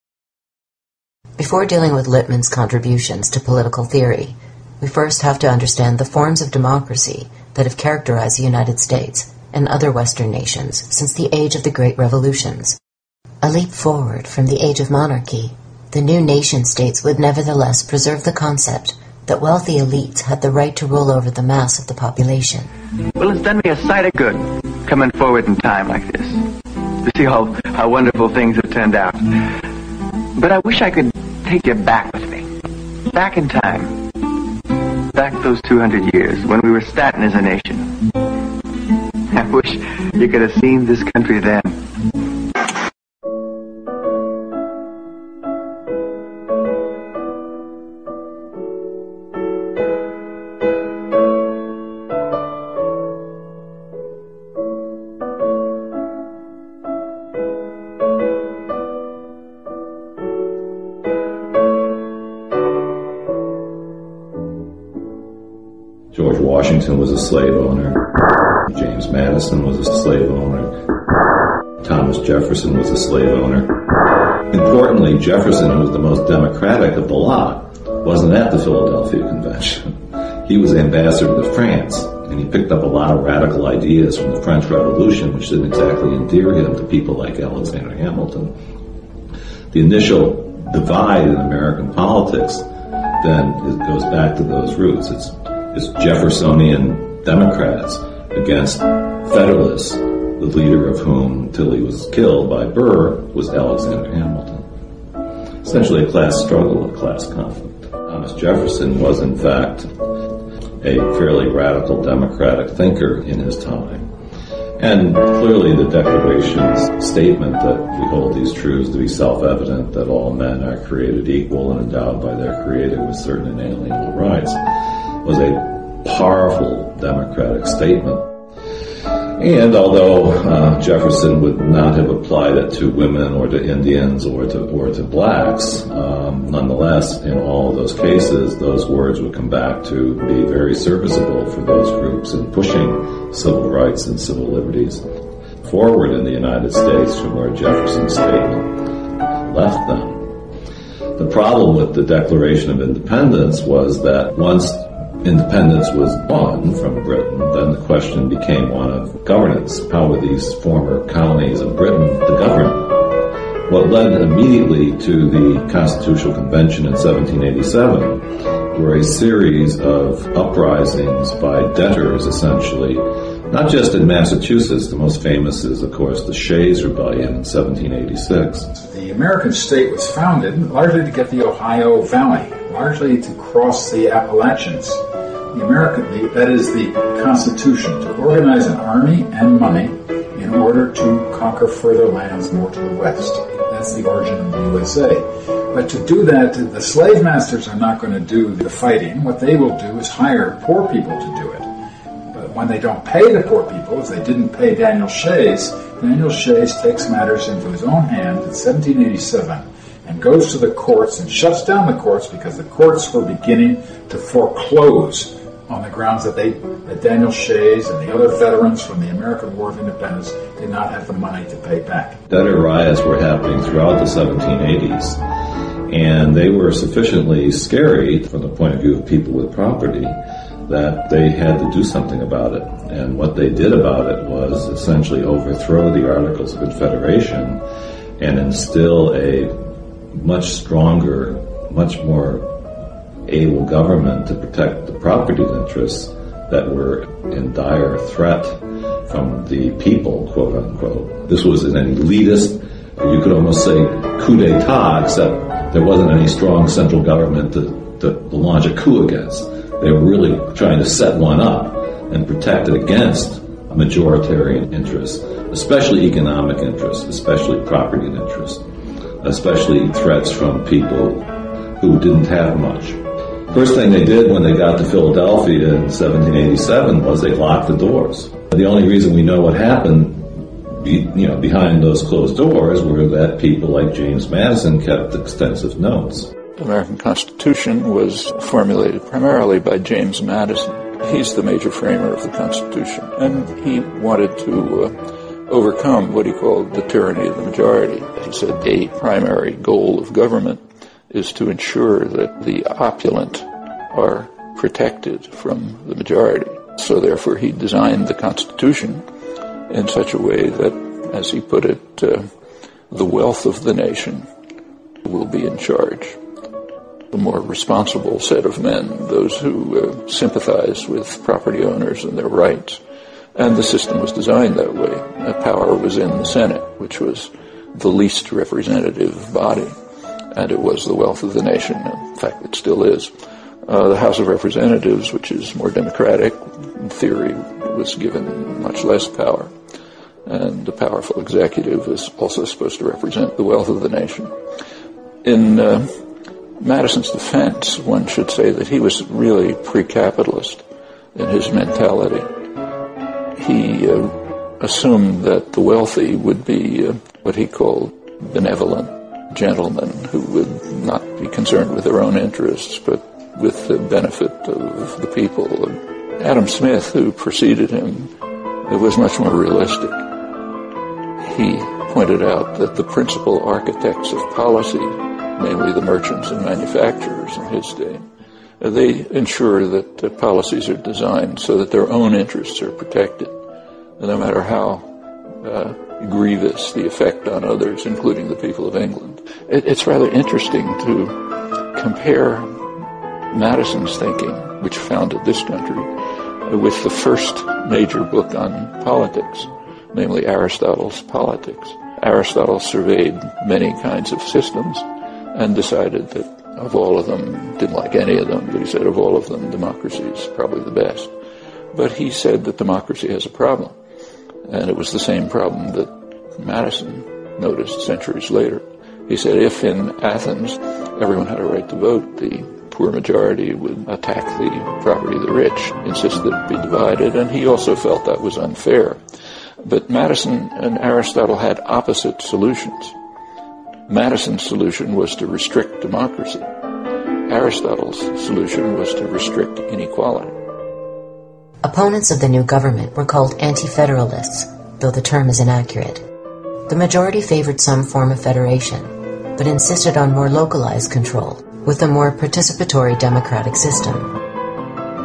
Before dealing with Lippmann's contributions to political theory, we first have to understand the forms of democracy that have characterized the United States and other Western nations since the age of the Great Revolutions. A leap forward from the age of monarchy, the new nation-states would nevertheless preserve the concept that wealthy elites had the right to rule over the mass of the population. Well, it's done me a sight of good coming forward in time like this, to see how wonderful things have turned out. But I wish I could take you back with me, back in time, back those 200 years when we were starting as a nation. I wish you could have seen this country then. George Washington was a slave owner. James Madison was a slave owner. Thomas Jefferson was a slave owner. Importantly, Jefferson, who was the most democratic of the lot, wasn't at the Philadelphia Convention. He was ambassador to France, and he picked up a lot of radical ideas from the French Revolution, which didn't exactly endear him to people like Alexander Hamilton. The initial divide in American politics then goes back to those roots. It's Jeffersonian Democrats against Federalists, the leader of whom, until he was killed by Burr, was Alexander Hamilton. Essentially a class struggle, a class conflict. Thomas Jefferson was, in fact, a fairly radical democratic thinker in his time. And clearly the Declaration's statement that we hold these truths to be self-evident, that all men are created equal and endowed by their Creator with certain inalienable rights, was a powerful democratic statement. And although Jefferson would not have applied it to women or to Indians or to blacks, nonetheless, in all of those cases, those words would come back to be very serviceable for those groups in pushing civil rights and civil liberties forward in the United States from where Jefferson's statement left them. The problem with the Declaration of Independence was that once independence was won from Britain, then the question became one of governance. How were these former colonies of Britain to govern? What led immediately to the Constitutional Convention in 1787 were a series of uprisings by debtors, essentially, not just in Massachusetts. The most famous is, of course, the Shays Rebellion in 1786. The American state was founded largely to get the Ohio Valley, largely to cross the Appalachians. That is the Constitution, to organize an army and money in order to conquer further lands more to the west. That's the origin of the USA. But to do that, the slave masters are not going to do the fighting. What they will do is hire poor people to do it. But when they don't pay the poor people, as they didn't pay Daniel Shays takes matters into his own hands in 1787 and goes to the courts and shuts down the courts because the courts were beginning to foreclose on the grounds that Daniel Shays and the other veterans from the American War of Independence did not have the money to pay back. Debtor riots were happening throughout the 1780s, and they were sufficiently scary from the point of view of people with property that they had to do something about it. And what they did about it was essentially overthrow the Articles of Confederation and instill a much stronger, much more able government to protect the property interests that were in dire threat from the people, quote unquote. This was an elitist, you could almost say coup d'etat, except there wasn't any strong central government to launch a coup against. They were really trying to set one up and protect it against majoritarian interests, especially economic interests, especially property interests, especially threats from people who didn't have much. First thing they did when they got to Philadelphia in 1787 was they locked the doors. The only reason we know what happened behind those closed doors were that people like James Madison kept extensive notes. The American Constitution was formulated primarily by James Madison. He's the major framer of the Constitution, and he wanted to overcome what he called the tyranny of the majority. He said a primary goal of government is to ensure that the opulent are protected from the majority. So therefore he designed the Constitution in such a way that, as he put it, the wealth of the nation will be in charge. The more responsible set of men, those who sympathize with property owners and their rights. And the system was designed that way. Power was in the Senate, which was the least representative body, and it was the wealth of the nation. In fact, it still is. The House of Representatives, which is more democratic, in theory, was given much less power. And the powerful executive is also supposed to represent the wealth of the nation. In Madison's defense, one should say that he was really pre-capitalist in his mentality. He assumed that the wealthy would be what he called benevolent gentlemen who would not be concerned with their own interests, but with the benefit of the people. Adam Smith, who preceded him, was much more realistic. He pointed out that the principal architects of policy, namely the merchants and manufacturers in his day, they ensure that policies are designed so that their own interests are protected, no matter how grievous the effect on others, including the people of England. It's rather interesting to compare Madison's thinking, which founded this country, with the first major book on politics, namely Aristotle's Politics. Aristotle surveyed many kinds of systems and decided that of all of them, didn't like any of them, but he said of all of them, democracy is probably the best. But he said that democracy has a problem. And it was the same problem that Madison noticed centuries later. He said if in Athens everyone had a right to vote, the poor majority would attack the property of the rich, insist that it be divided, and he also felt that was unfair. But Madison and Aristotle had opposite solutions. Madison's solution was to restrict democracy. Aristotle's solution was to restrict inequality. Opponents of the new government were called anti-federalists, though the term is inaccurate. The majority favored some form of federation, but insisted on more localized control with a more participatory democratic system.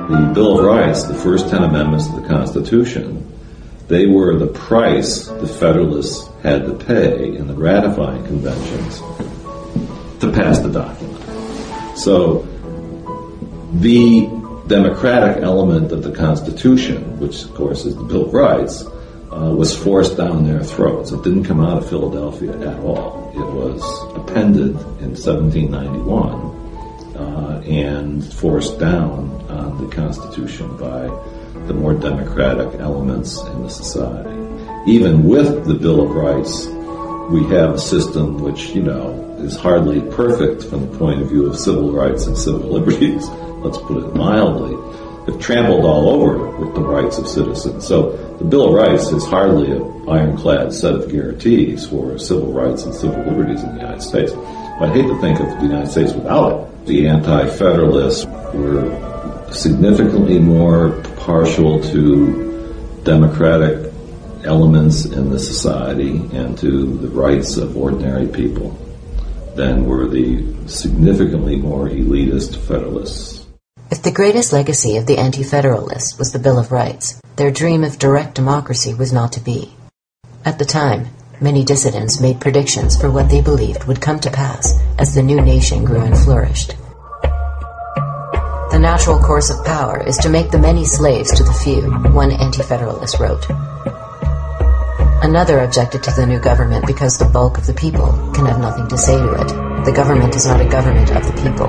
The Bill of Rights, the first 10 amendments to the Constitution, they were the price the Federalists had to pay in the ratifying conventions to pass the document. So the democratic element of the Constitution, which of course is the Bill of Rights, was forced down their throats. It didn't come out of Philadelphia at all. It was appended in 1791 and forced down on the Constitution by the more democratic elements in the society. Even with the Bill of Rights, we have a system which, is hardly perfect from the point of view of civil rights and civil liberties, let's put it mildly. It trampled all over with the rights of citizens. So the Bill of Rights is hardly an ironclad set of guarantees for civil rights and civil liberties in the United States. But I hate to think of the United States without it. The anti-federalists were significantly more partial to democratic elements in the society and to the rights of ordinary people than were the significantly more elitist Federalists. If the greatest legacy of the Anti-Federalists was the Bill of Rights, their dream of direct democracy was not to be. At the time, many dissidents made predictions for what they believed would come to pass as the new nation grew and flourished. The natural course of power is to make the many slaves to the few, one Anti-Federalist wrote. Another objected to the new government because the bulk of the people can have nothing to say to it. The government is not a government of the people.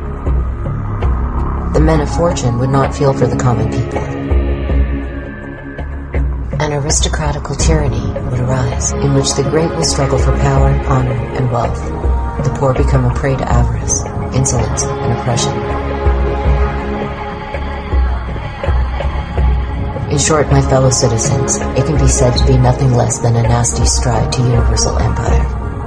The men of fortune would not feel for the common people. An aristocratical tyranny would arise, in which the great will struggle for power, honor, and wealth. The poor become a prey to avarice, insolence, and oppression. In short, my fellow citizens, it can be said to be nothing less than a nasty stride to universal empire.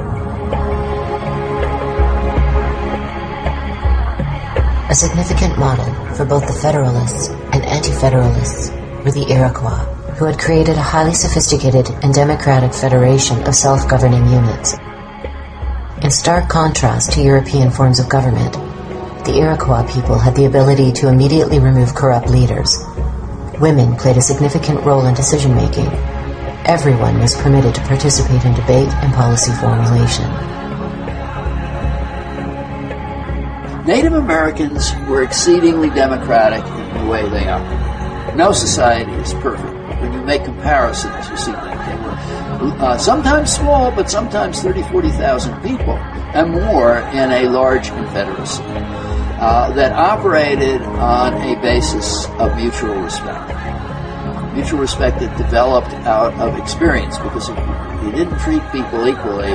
A significant model for both the Federalists and Anti-Federalists were the Iroquois, who had created a highly sophisticated and democratic federation of self-governing units. In stark contrast to European forms of government, the Iroquois people had the ability to immediately remove corrupt leaders. Women played a significant role in decision-making. Everyone was permitted to participate in debate and policy formulation. Native Americans were exceedingly democratic in the way they are. No society is perfect. When you make comparisons, you see that they were sometimes small, but sometimes 30,000, 40,000 people and more in a large confederacy that operated on a basis of mutual respect. Mutual respect that developed out of experience, because if you didn't treat people equally,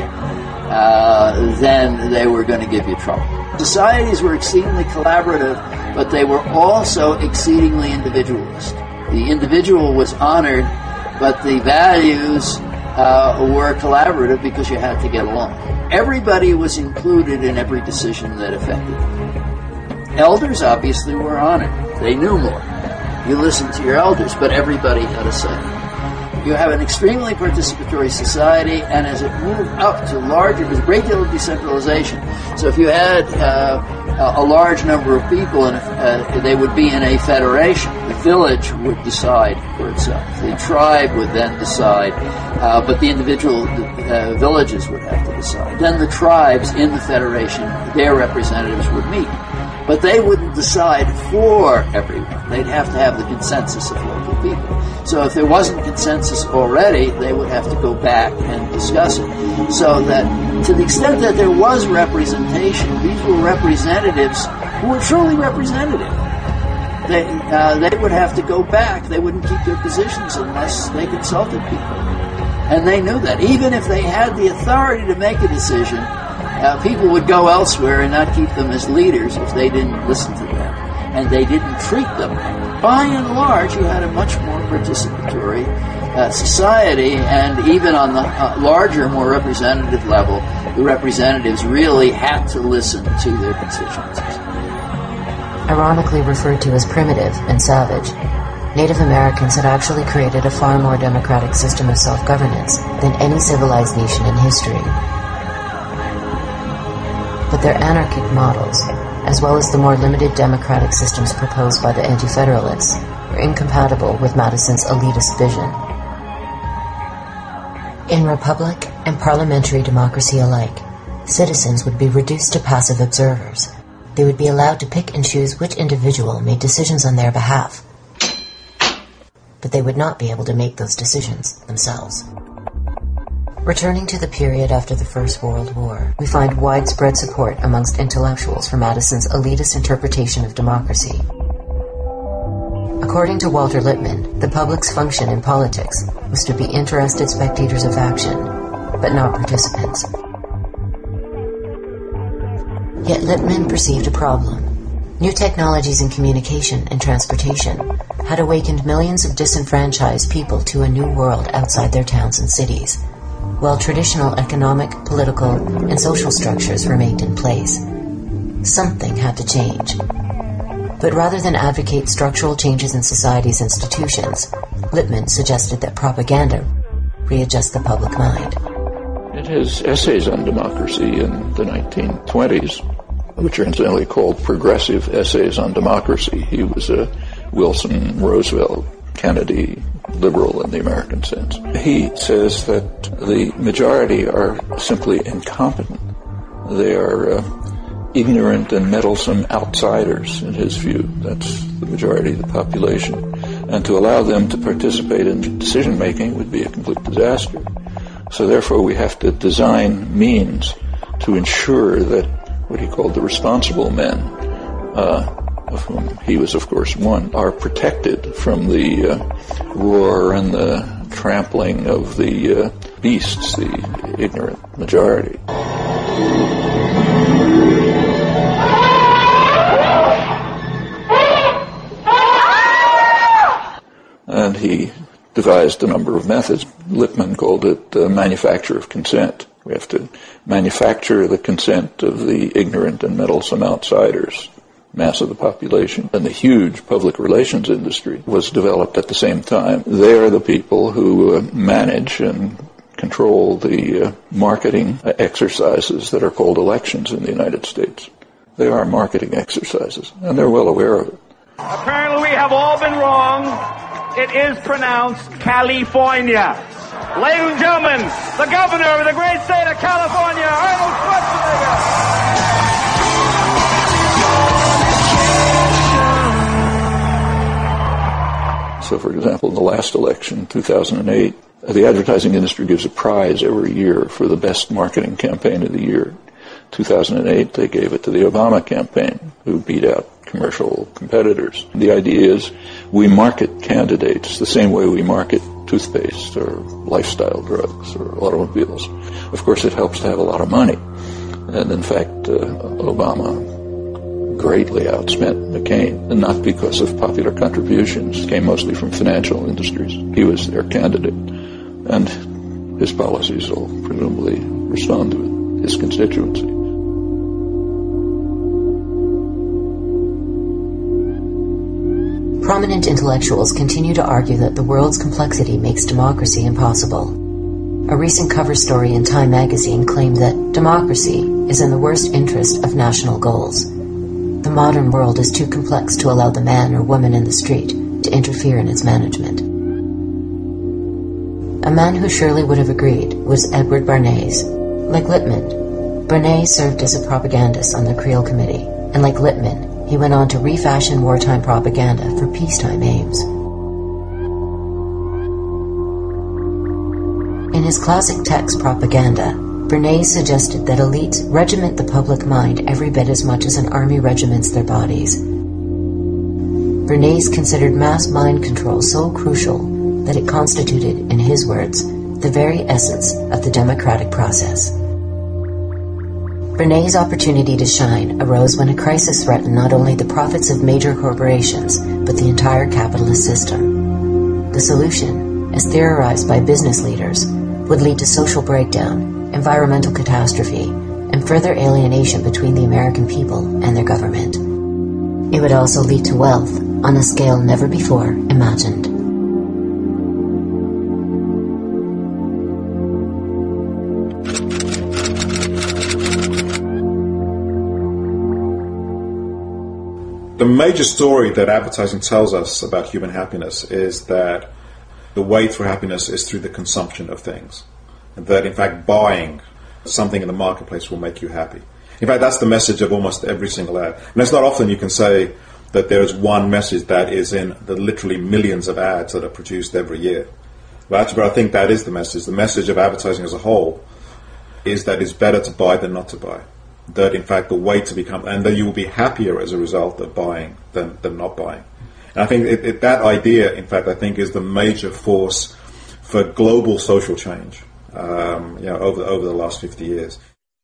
then they were going to give you trouble. Societies were exceedingly collaborative, but they were also exceedingly individualist. The individual was honored, but the values were collaborative because you had to get along. Everybody was included in every decision that affected them. Elders obviously were honored. They knew more. You listened to your elders, but everybody had a say. You have an extremely participatory society, and as it moved up to larger, there's a great deal of decentralization. So if you had a large number of people, and they would be in a federation, the village would decide for itself. The tribe would then decide, but the individual villages would have to decide. Then the tribes in the federation, their representatives would meet. But they wouldn't decide for everyone. They'd have to have the consensus of local people. So if there wasn't consensus already, they would have to go back and discuss it. So that to the extent that there was representation, these were representatives who were truly representative. They would have to go back. They wouldn't keep their positions unless they consulted people. And they knew that. Even if they had the authority to make a decision, people would go elsewhere and not keep them as leaders if they didn't listen to them and they didn't treat them. By and large, you had a much more participatory society, and even on the larger, more representative level, the representatives really had to listen to their constituencies. Ironically referred to as primitive and savage, Native Americans had actually created a far more democratic system of self-governance than any civilized nation in history. But their anarchic models as well as the more limited democratic systems proposed by the Anti-Federalists, were incompatible with Madison's elitist vision. In republic and parliamentary democracy alike, citizens would be reduced to passive observers. They would be allowed to pick and choose which individual made decisions on their behalf, but they would not be able to make those decisions themselves. Returning to the period after the First World War, we find widespread support amongst intellectuals for Madison's elitist interpretation of democracy. According to Walter Lippmann, the public's function in politics was to be interested spectators of action, but not participants. Yet Lippmann perceived a problem. New technologies in communication and transportation had awakened millions of disenfranchised people to a new world outside their towns and cities, while traditional economic, political, and social structures remained in place. Something had to change. But rather than advocate structural changes in society's institutions, Lippmann suggested that propaganda readjust the public mind. In his essays on democracy in the 1920s, which are incidentally called Progressive Essays on Democracy, he was a Wilson, Roosevelt, Kennedy liberal in the American sense. He says that the majority are simply incompetent. They are ignorant and meddlesome outsiders, in his view. That's the majority of the population. And to allow them to participate in decision-making would be a complete disaster. So therefore we have to design means to ensure that what he called the responsible men, of whom he was, of course, one, are protected from the roar and the trampling of the beasts, the ignorant majority. And he devised a number of methods. Lippmann called it manufacture of consent. We have to manufacture the consent of the ignorant and meddlesome outsiders, mass of the population. And the huge public relations industry was developed at the same time. They are the people who manage and control the marketing exercises that are called elections in the United States. They are marketing exercises, and they're well aware of it. Apparently we have all been wrong. It is pronounced California. Ladies and gentlemen, the governor of the great state of California, Arnold Schwarzenegger. So, for example, in the last election, 2008, the advertising industry gives a prize every year for the best marketing campaign of the year. 2008, they gave it to the Obama campaign, who beat out commercial competitors. The idea is we market candidates the same way we market toothpaste or lifestyle drugs or automobiles. Of course, it helps to have a lot of money. And in fact, Obama greatly outspent McCain, and not because of popular contributions. It came mostly from financial industries. He was their candidate. And his policies will presumably respond to his constituency. Prominent intellectuals continue to argue that the world's complexity makes democracy impossible. A recent cover story in Time magazine claimed that democracy is in the worst interest of national goals. The modern world is too complex to allow the man or woman in the street to interfere in its management. A man who surely would have agreed was Edward Bernays. Like Lippmann, Bernays served as a propagandist on the Creel Committee, and like Lippmann, he went on to refashion wartime propaganda for peacetime aims. In his classic text, Propaganda, Bernays suggested that elites regiment the public mind every bit as much as an army regiments their bodies. Bernays considered mass mind control so crucial that it constituted, in his words, the very essence of the democratic process. Bernays' opportunity to shine arose when a crisis threatened not only the profits of major corporations, but the entire capitalist system. The solution, as theorized by business leaders, would lead to social breakdown, environmental catastrophe, and further alienation between the American people and their government. It would also lead to wealth on a scale never before imagined. The major story that advertising tells us about human happiness is that the way through happiness is through the consumption of things. And that, in fact, buying something in the marketplace will make you happy. In fact, that's the message of almost every single ad. And it's not often you can say that there's one message that is in the literally millions of ads that are produced every year. But I think that is the message. The message of advertising as a whole is that it's better to buy than not to buy. That, in fact, the way to become, and that you will be happier as a result of buying than not buying. And I think that idea, in fact, I think is the major force for global social change, over the last 50 years.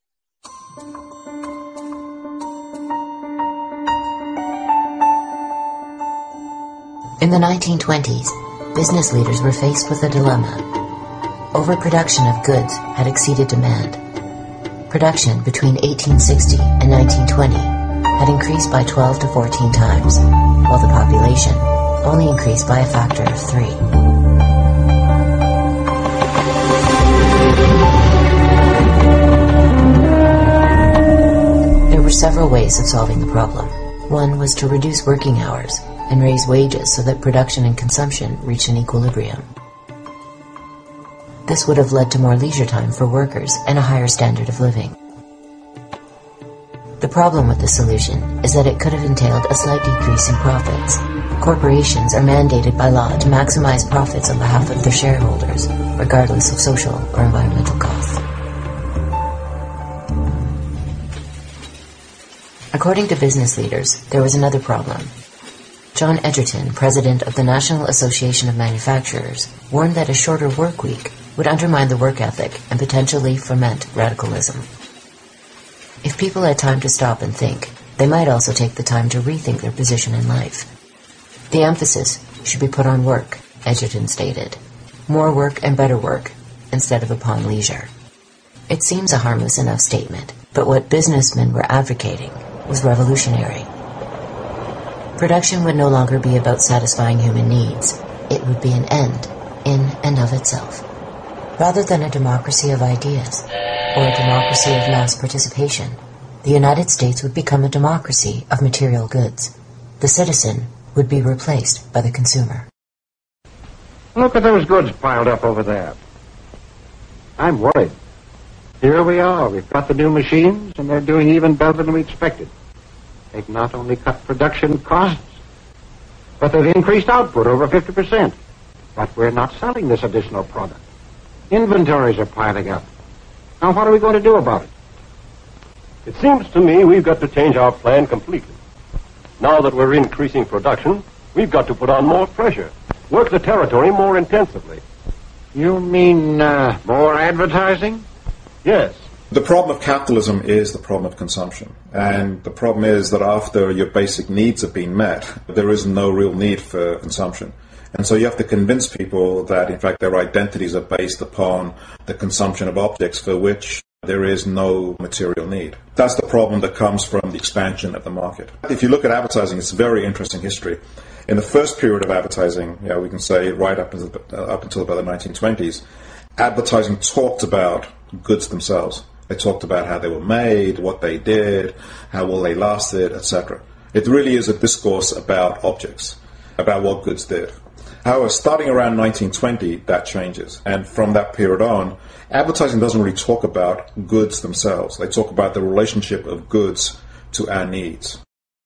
In the 1920s, business leaders were faced with a dilemma. Overproduction of goods had exceeded demand. Production between 1860 and 1920 had increased by 12 to 14 times, while the population only increased by a factor of 3. There were several ways of solving the problem. One was to reduce working hours and raise wages so that production and consumption reached an equilibrium. This would have led to more leisure time for workers and a higher standard of living. The problem with the solution is that it could have entailed a slight decrease in profits. Corporations are mandated by law to maximize profits on behalf of their shareholders, regardless of social or environmental costs. According to business leaders, there was another problem. John Edgerton, president of the National Association of Manufacturers, warned that a shorter work week would undermine the work ethic and potentially foment radicalism. If people had time to stop and think, they might also take the time to rethink their position in life. The emphasis should be put on work, Edgerton stated. More work and better work, instead of upon leisure. It seems a harmless enough statement, but what businessmen were advocating was revolutionary. Production would no longer be about satisfying human needs. It would be an end in and of itself. Rather than a democracy of ideas, or a democracy of mass participation, the United States would become a democracy of material goods. The citizen would be replaced by the consumer. Look at those goods piled up over there. I'm worried. Here we are. We've got the new machines, and they're doing even better than we expected. They've not only cut production costs, but they've increased output over 50%. But we're not selling this additional product. Inventories are piling up. Now, what are we going to do about it? It seems to me we've got to change our plan completely. Now that we're increasing production, we've got to put on more pressure, work the territory more intensively. You mean more advertising? Yes. The problem of capitalism is the problem of consumption. And the problem is that after your basic needs have been met, there is no real need for consumption. And so you have to convince people that, in fact, their identities are based upon the consumption of objects for which there is no material need. That's the problem that comes from the expansion of the market. If you look at advertising, it's a very interesting history. In the first period of advertising, we can say right up until about the 1920s, advertising talked about goods themselves. They talked about how they were made, what they did, how well they lasted, etc. It really is a discourse about objects, about what goods did. However, starting around 1920, that changes. And from that period on, advertising doesn't really talk about goods themselves. They talk about the relationship of goods to our needs.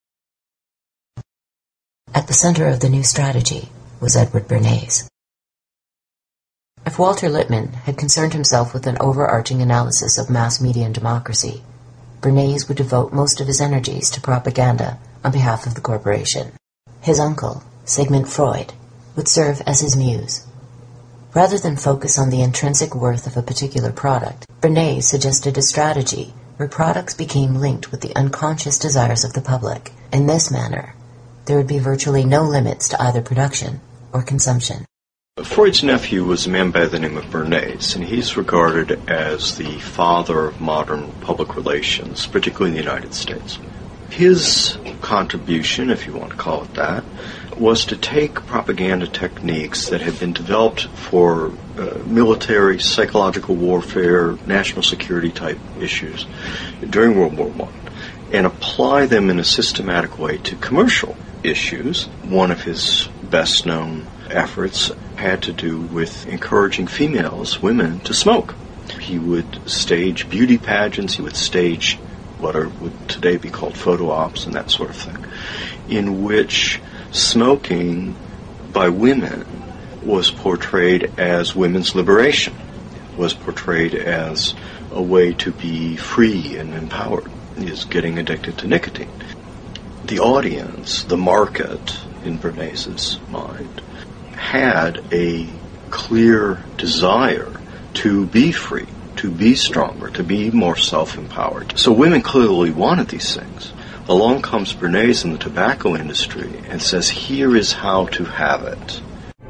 At the center of the new strategy was Edward Bernays. If Walter Lippmann had concerned himself with an overarching analysis of mass media and democracy, Bernays would devote most of his energies to propaganda on behalf of the corporation. His uncle, Sigmund Freud, would serve as his muse. Rather than focus on the intrinsic worth of a particular product, Bernays suggested a strategy where products became linked with the unconscious desires of the public. In this manner, there would be virtually no limits to either production or consumption. Freud's nephew was a man by the name of Bernays, and he's regarded as the father of modern public relations, particularly in the United States. His contribution, if you want to call it that, was to take propaganda techniques that had been developed for military, psychological warfare, national security type issues during World War I, and apply them in a systematic way to commercial issues. One of his best-known efforts had to do with encouraging women, to smoke. He would stage beauty pageants, he would stage what would today be called photo ops and that sort of thing, in which smoking by women was portrayed as women's liberation, was portrayed as a way to be free and empowered, is getting addicted to nicotine. The audience, the market, in Bernays' mind, had a clear desire to be free, to be stronger, to be more self-empowered. So women clearly wanted these things. Along comes Bernays in the tobacco industry and says, here is how to have it.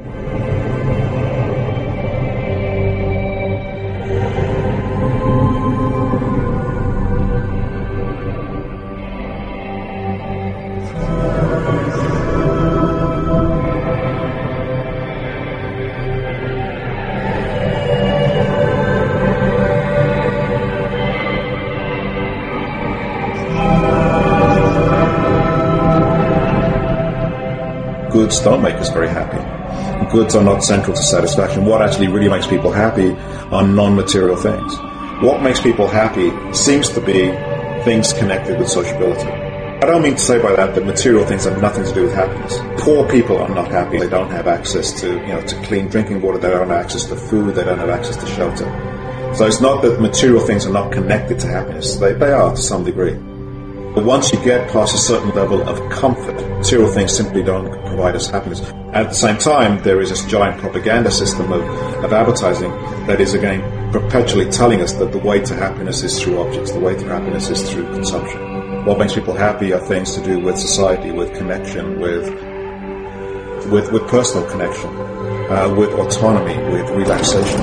Goods don't make us very happy. Goods are not central to satisfaction. What actually really makes people happy are non-material things. What makes people happy seems to be things connected with sociability. I don't mean to say by that material things have nothing to do with happiness. Poor people are not happy. They don't have access to clean drinking water. They don't have access to food. They don't have access to shelter. So it's not that material things are not connected to happiness. They are to some degree. But once you get past a certain level of comfort, material things simply don't provide us happiness. At the same time, there is this giant propaganda system of advertising that is, again, perpetually telling us that the way to happiness is through objects, the way to happiness is through consumption. What makes people happy are things to do with society, with connection, with personal connection, with autonomy, with relaxation.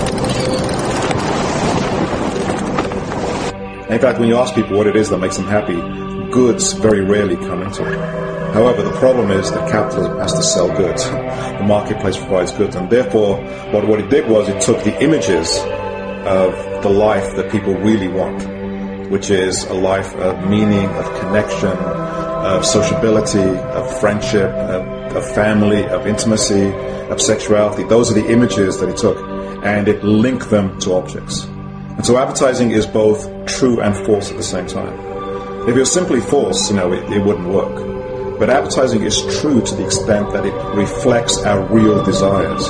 In fact, when you ask people what it is that makes them happy, goods very rarely come into it. However, the problem is that capitalism has to sell goods. The marketplace provides goods, and therefore what it did was it took the images of the life that people really want, which is a life of meaning, of connection, of sociability, of friendship, of family, of intimacy, of sexuality. Those are the images that it took, and it linked them to objects. And so advertising is both true and false at the same time. If it was simply false, it wouldn't work. But advertising is true to the extent that it reflects our real desires.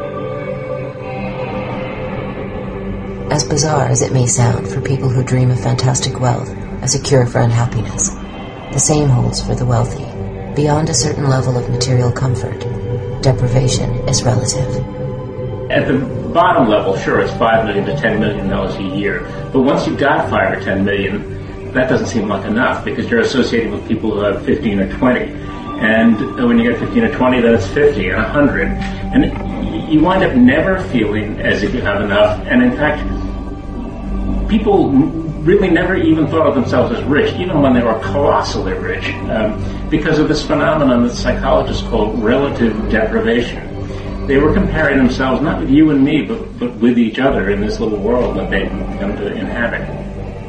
As bizarre as it may sound for people who dream of fantastic wealth as a cure for unhappiness, the same holds for the wealthy. Beyond a certain level of material comfort, deprivation is relative. At the bottom level, sure, it's $5 million to $10 million a year. But once you've got $5 or $10 million, that doesn't seem like enough because you're associated with people who have 15 or 20. And when you get 15 or 20, then it's 50 and 100. And you wind up never feeling as if you have enough. And in fact, people really never even thought of themselves as rich, even when they were colossally rich, because of this phenomenon that psychologists call relative deprivation. They were comparing themselves not with you and me, but with each other in this little world that they'd come to inhabit.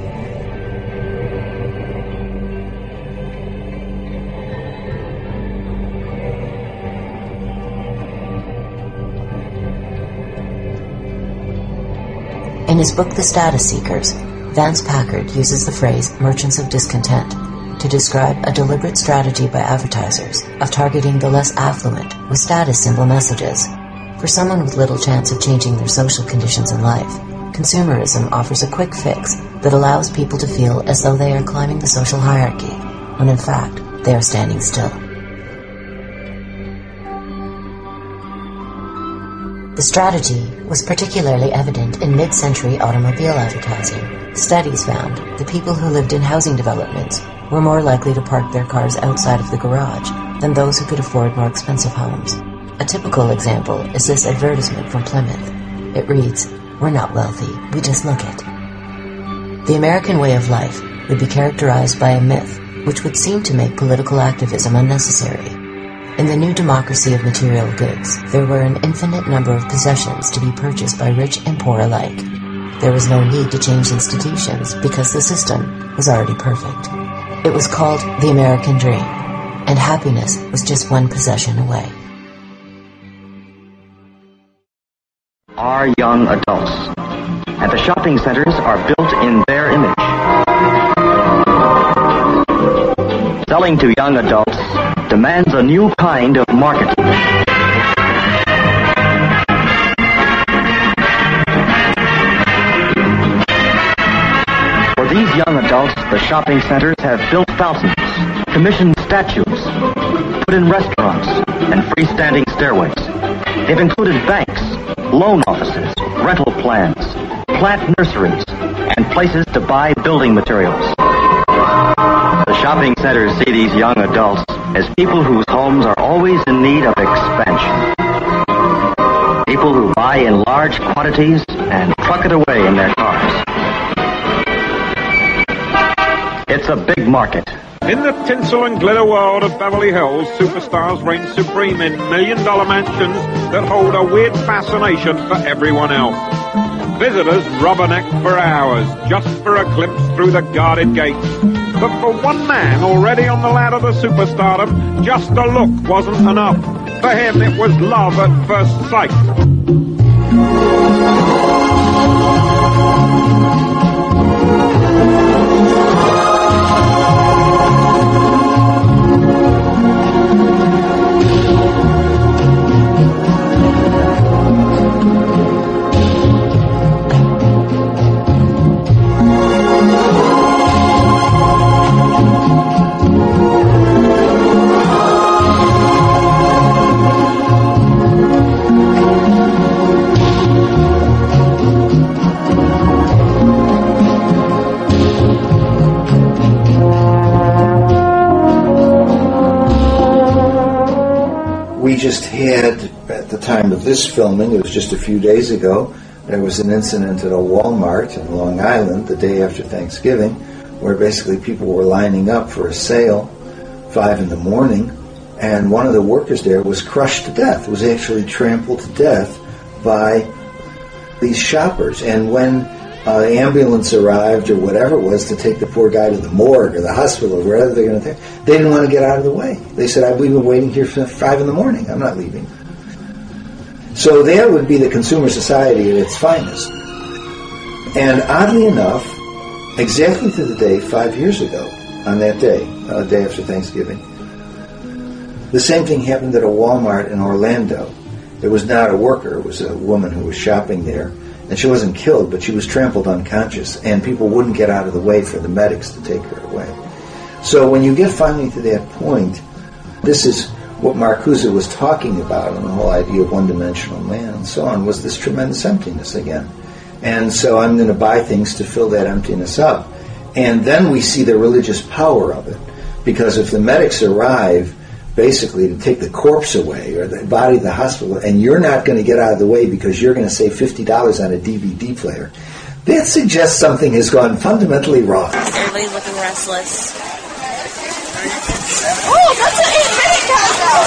In his book The Status Seekers, Vance Packard uses the phrase merchants of discontent to describe a deliberate strategy by advertisers of targeting the less affluent with status symbol messages. For someone with little chance of changing their social conditions in life, consumerism offers a quick fix that allows people to feel as though they are climbing the social hierarchy, when in fact they are standing still. The strategy was particularly evident in mid-century automobile advertising. Studies found the people who lived in housing developments were more likely to park their cars outside of the garage than those who could afford more expensive homes. A typical example is this advertisement from Plymouth. It reads, "We're not wealthy, we just look it." The American way of life would be characterized by a myth which would seem to make political activism unnecessary. In the new democracy of material goods, there were an infinite number of possessions to be purchased by rich and poor alike. There was no need to change institutions because the system was already perfect. It was called the American Dream, and happiness was just one possession away. Our young adults, and the shopping centers are built in their image. Selling to young adults demands a new kind of marketing. For these young adults, the shopping centers have built fountains, commissioned statues, put in restaurants, and freestanding stairways. They've included banks, loan offices, rental plans, plant nurseries, and places to buy building materials. The shopping centers see these young adults as people whose homes are always in need of expansion. People who buy in large quantities and truck it away in their cars. It's a big market. In the tinsel and glitter world of Beverly Hills, superstars reign supreme in million-dollar mansions that hold a weird fascination for everyone else. Visitors rubberneck for hours just for a glimpse through the guarded gates. But for one man already on the ladder to superstardom, just a look wasn't enough. For him, it was love at first sight. We just had, at the time of this filming, it was just a few days ago, there was an incident at a Walmart in Long Island the day after Thanksgiving where basically people were lining up for a sale, 5 in the morning, and one of the workers there was crushed to death, was actually trampled to death by these shoppers. And when the ambulance arrived or whatever it was to take the poor guy to the morgue or the hospital or wherever they're going to take, they didn't want to get out of the way. They said, we've been waiting here for 5 in the morning. I'm not leaving. So that would be the consumer society at its finest. And oddly enough, exactly to the day 5 years ago, on that day, day after Thanksgiving, the same thing happened at a Walmart in Orlando. It was not a worker. It was a woman who was shopping there. And she wasn't killed, but she was trampled unconscious, and people wouldn't get out of the way for the medics to take her away. So when you get finally to that point, this is what Marcuse was talking about, and the whole idea of one-dimensional man and so on, was this tremendous emptiness again. And so I'm going to buy things to fill that emptiness up. And then we see the religious power of it, because if the medics arrive basically to take the corpse away or the body to the hospital, and you're not going to get out of the way because you're going to save $50 on a DVD player, that suggests something has gone fundamentally wrong. Everybody's looking restless. Oh, that's an 8-minute countdown!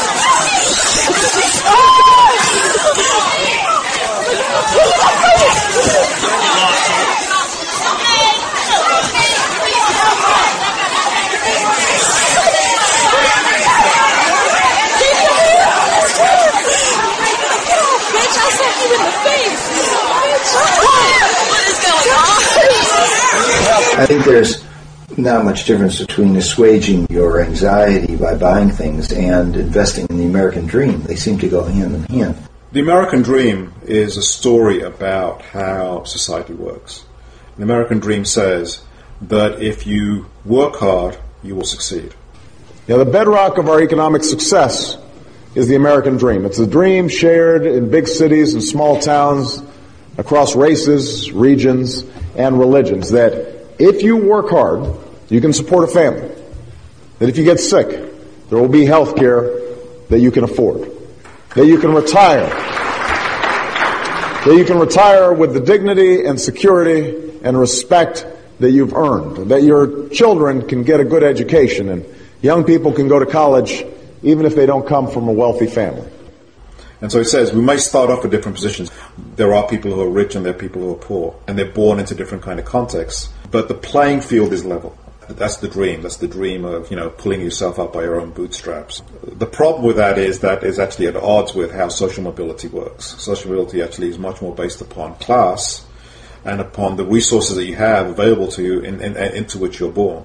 I think there's not much difference between assuaging your anxiety by buying things and investing in the American dream. They seem to go hand in hand. The American dream is a story about how society works. The American dream says that if you work hard, you will succeed. Now, the bedrock of our economic success is the American dream. It's a dream shared in big cities and small towns across races, regions, and religions, that if you work hard, you can support a family. That if you get sick, there will be health care that you can afford. That you can retire. That you can retire with the dignity and security and respect that you've earned. That your children can get a good education and young people can go to college even if they don't come from a wealthy family. And so it says we might start off with different positions. There are people who are rich and there are people who are poor, and they're born into different kind of contexts. But the playing field is level. that's the dream. That's the dream of pulling yourself up by your own bootstraps. The problem with that is actually at odds with how social mobility works. Social mobility actually is much more based upon class and upon the resources that you have available to you into which you're born.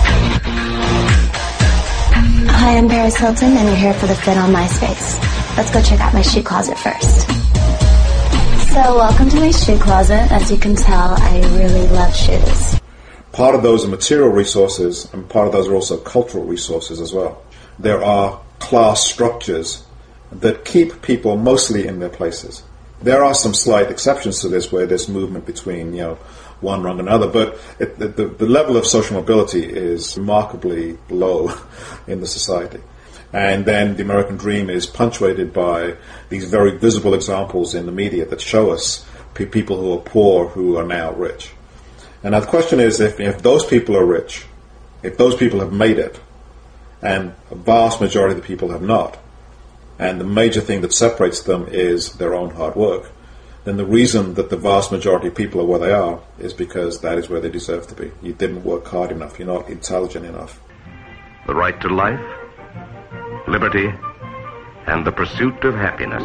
Hi, I'm Paris Hilton, and you're here for the fit on MySpace. Let's go check out my shoe closet first. So, welcome to my shoe closet. As you can tell, I really love shoes. Part of those are material resources, and part of those are also cultural resources as well. There are class structures that keep people mostly in their places. There are some slight exceptions to this where there's movement between, one rung and another, but the level of social mobility is remarkably low in the society. And then the American dream is punctuated by these very visible examples in the media that show us people who are poor who are now rich. And now the question is, if those people are rich, if those people have made it, and a vast majority of the people have not, and the major thing that separates them is their own hard work, then the reason that the vast majority of people are where they are is because that is where they deserve to be. You didn't work hard enough. You're not intelligent enough. The right to life, liberty, and the pursuit of happiness.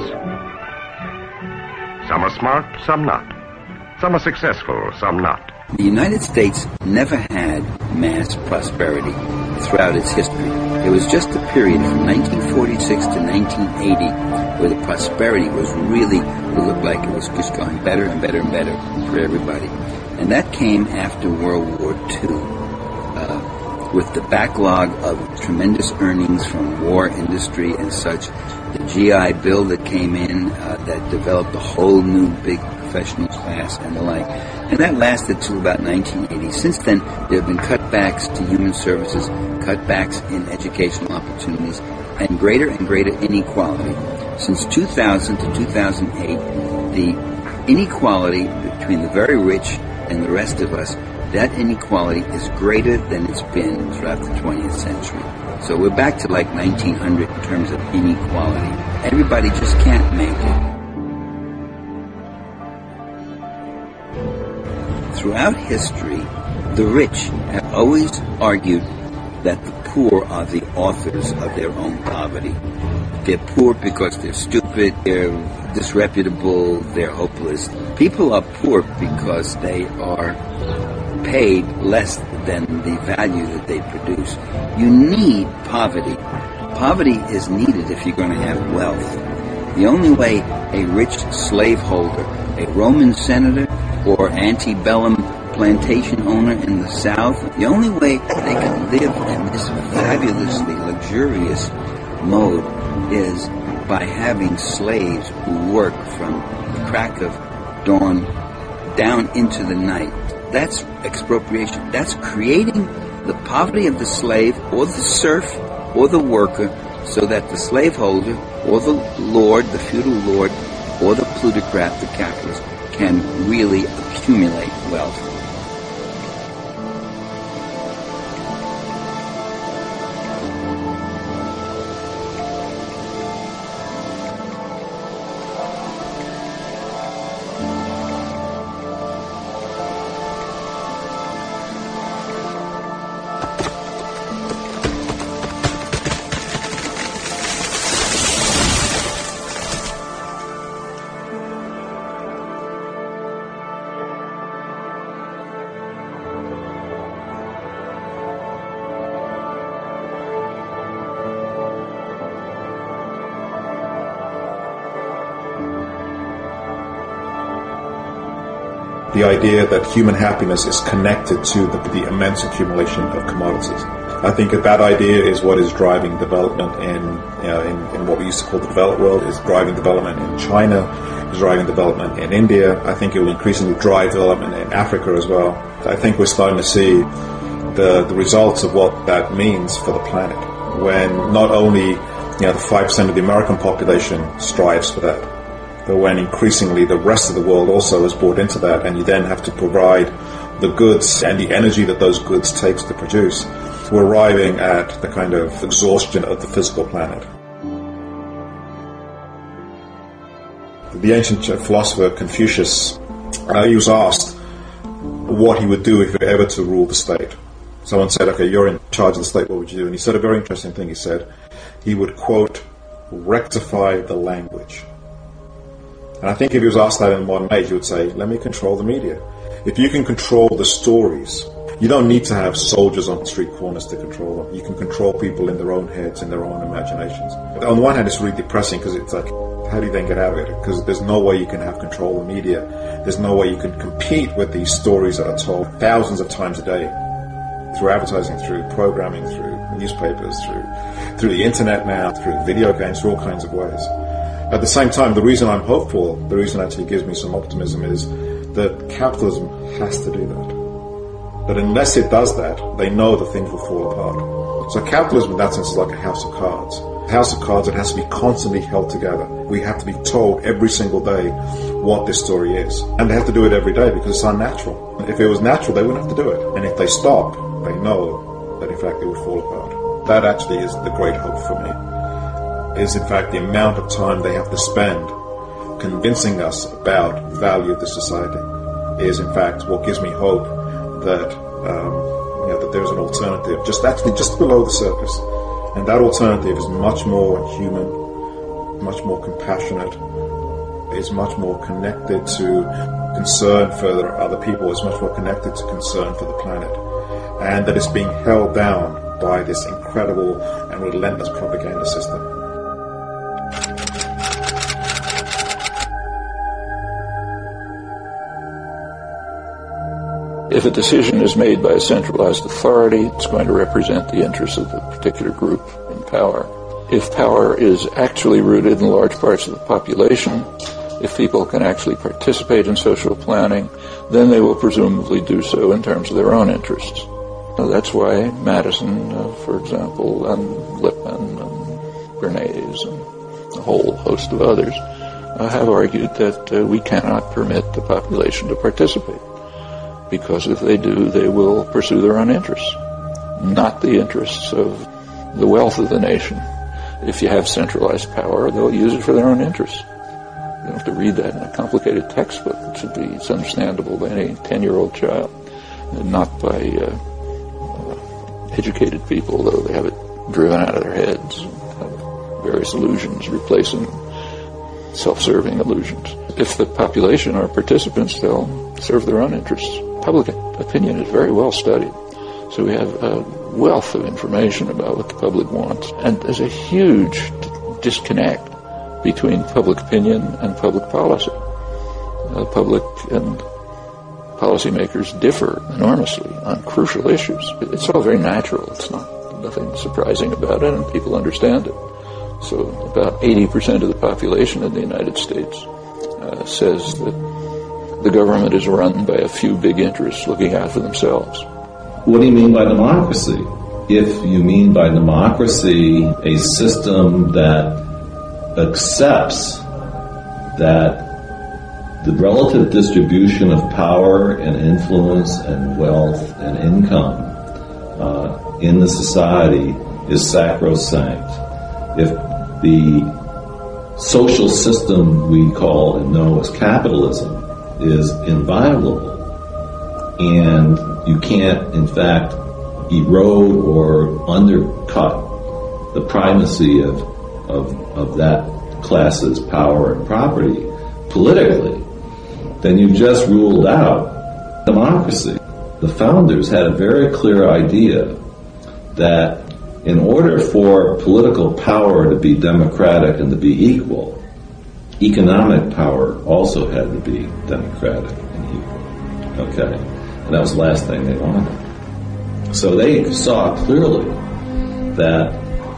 Some are smart, some not. Some are successful, some not. The United States never had mass prosperity throughout its history. It was just a period from 1946 to 1980 where the prosperity was really, it looked like it was just going better and better and better for everybody. And that came after World War II. With the backlog of tremendous earnings from war industry and such, the GI Bill that came in that developed a whole new big professional class and the like. And that lasted till about 1980. Since then, there have been cutbacks to human services, cutbacks in educational opportunities, and greater inequality. Since 2000 to 2008, the inequality between the very rich and the rest of us, that inequality is greater than it's been throughout the 20th century. So we're back to like 1900 in terms of inequality. Everybody just can't make it. Throughout history, the rich have always argued that the poor are the authors of their own poverty. They're poor because they're stupid, they're disreputable, they're hopeless. People are poor because they are paid less than the value that they produce. You need poverty. Poverty is needed if you're going to have wealth. The only way a rich slaveholder, a Roman senator, or antebellum plantation owner in the South, the only way they can live in this fabulously luxurious mode is by having slaves who work from the crack of dawn down into the night. That's expropriation. That's creating the poverty of the slave or the serf or the worker so that the slaveholder or the lord, the feudal lord, or the plutocrat, the capitalist, can really accumulate wealth. The idea that human happiness is connected to the immense accumulation of commodities. I think that idea is what is driving development in what we used to call the developed world, is driving development in China, is driving development in India. I think it will increasingly drive development in Africa as well. I think we're starting to see the results of what that means for the planet, when not only the 5% of the American population strives for that, but when increasingly the rest of the world also is bought into that, and you then have to provide the goods and the energy that those goods takes to produce, we're arriving at the kind of exhaustion of the physical planet. The ancient philosopher Confucius, he was asked what he would do if he were ever to rule the state. Someone said, okay, you're in charge of the state, what would you do? And he said a very interesting thing. He said he would, quote, rectify the language. And I think if he was asked that in the modern age, he would say, let me control the media. If you can control the stories, you don't need to have soldiers on street corners to control them. You can control people in their own heads, in their own imaginations. On the one hand, it's really depressing because it's like, how do you then get out of it? Because there's no way you can have control of the media. There's no way you can compete with these stories that are told thousands of times a day through advertising, through programming, through newspapers, through the internet now, through video games, through all kinds of ways. At the same time, the reason I'm hopeful, the reason actually gives me some optimism is that capitalism has to do that. But unless it does that, they know that things will fall apart. So capitalism in that sense is like a house of cards. A house of cards that has to be constantly held together. We have to be told every single day what this story is. And they have to do it every day because it's unnatural. If it was natural, they wouldn't have to do it. And if they stop, they know that in fact it would fall apart. That actually is the great hope for me. Is in fact the amount of time they have to spend convincing us about the value of the society is in fact what gives me hope that that there's an alternative just below the surface, and that alternative is much more human, much more compassionate, is much more connected to concern for other people, is much more connected to concern for the planet, and that it's being held down by this incredible and relentless propaganda system. If a decision is made by a centralized authority, it's going to represent the interests of a particular group in power. If power is actually rooted in large parts of the population, if people can actually participate in social planning, then they will presumably do so in terms of their own interests. That's why Madison, for example, and Lippmann and Bernays and a whole host of others have argued that we cannot permit the population to participate. Because if they do, they will pursue their own interests, not the interests of the wealth of the nation. If you have centralized power, they'll use it for their own interests. You don't have to read that in a complicated textbook. It's understandable by any 10-year-old child, and not by educated people, though they have it driven out of their heads, have various illusions replacing self-serving illusions. If the population are participants, they'll serve their own interests. Public opinion is very well studied. So we have a wealth of information about what the public wants. And there's a huge disconnect between public opinion and public policy. Public and policymakers differ enormously on crucial issues. It's all very natural. It's nothing surprising about it, and people understand it. So about 80% of the population in the United States says that the government is run by a few big interests looking out for themselves. What do you mean by democracy? If you mean by democracy a system that accepts that the relative distribution of power and influence and wealth and income in the society is sacrosanct. If the social system we call and know as capitalism is inviolable, and you can't, in fact, erode or undercut the primacy of that class's power and property politically, then you've just ruled out democracy. The founders had a very clear idea that in order for political power to be democratic and to be equal, economic power also had to be democratic and equal. Okay? And that was the last thing they wanted. So they saw clearly that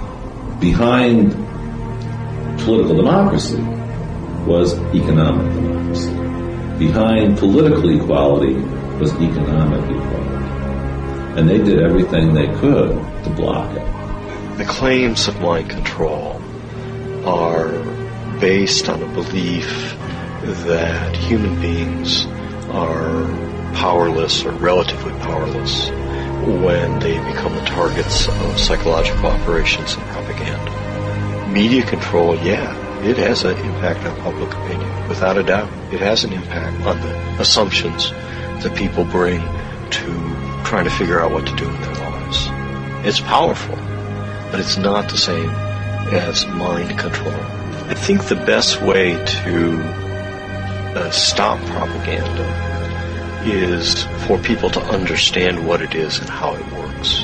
behind political democracy was economic democracy. Behind political equality was economic equality. And they did everything they could to block it. The claims of mind control are based on a belief that human beings are powerless or relatively powerless when they become the targets of psychological operations and propaganda. Media control, yeah, it has an impact on public opinion, without a doubt. It has an impact on the assumptions that people bring to trying to figure out what to do in their lives. It's powerful, but it's not the same as mind control. I think the best way to stop propaganda is for people to understand what it is and how it works.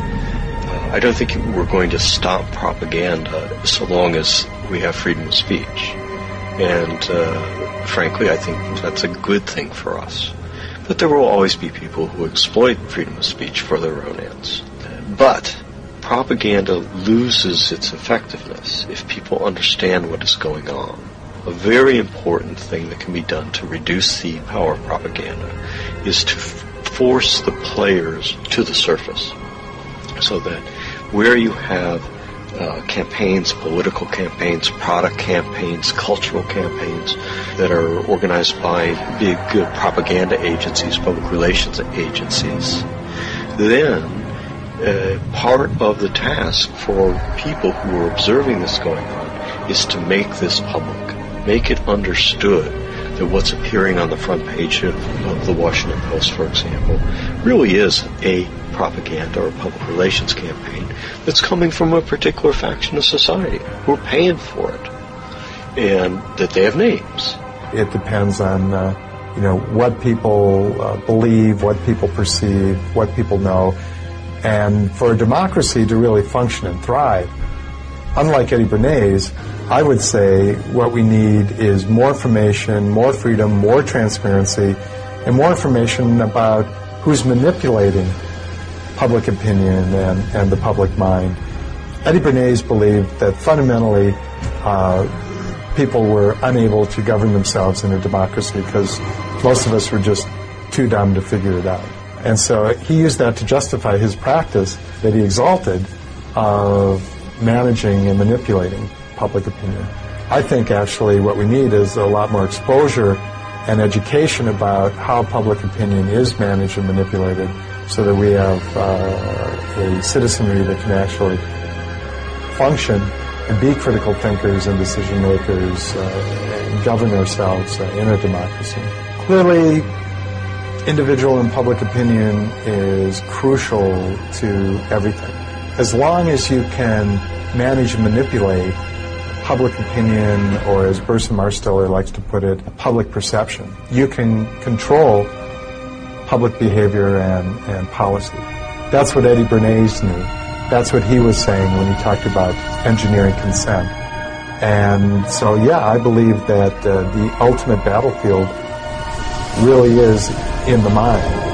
I don't think we're going to stop propaganda so long as we have freedom of speech. And frankly, I think that's a good thing for us. But there will always be people who exploit freedom of speech for their own ends. But propaganda loses its effectiveness if people understand what is going on. A very important thing that can be done to reduce the power of propaganda is to force the players to the surface, so that where you have campaigns, political campaigns, product campaigns, cultural campaigns that are organized by big propaganda agencies, public relations agencies, then part of the task for people who are observing this going on is to make this public, make it understood that what's appearing on the front page of the Washington Post, for example, really is a propaganda or public relations campaign that's coming from a particular faction of society who are paying for it, and that they have names. It depends on what people believe, what people perceive, what people know. And for a democracy to really function and thrive, unlike Eddie Bernays, I would say what we need is more information, more freedom, more transparency, and more information about who's manipulating public opinion and the public mind. Eddie Bernays believed that fundamentally people were unable to govern themselves in a democracy because most of us were just too dumb to figure it out. And so he used that to justify his practice that he exalted of managing and manipulating public opinion. I think actually what we need is a lot more exposure and education about how public opinion is managed and manipulated, so that we have a citizenry that can actually function and be critical thinkers and decision makers and govern ourselves in a democracy. Clearly, individual and public opinion is crucial to everything. As long as you can manage and manipulate public opinion, or as Burson Marsteller likes to put it, public perception, you can control public behavior and policy. That's what Eddie Bernays knew. That's what he was saying when he talked about engineering consent. And so, yeah, I believe that the ultimate battlefield really is in the mind.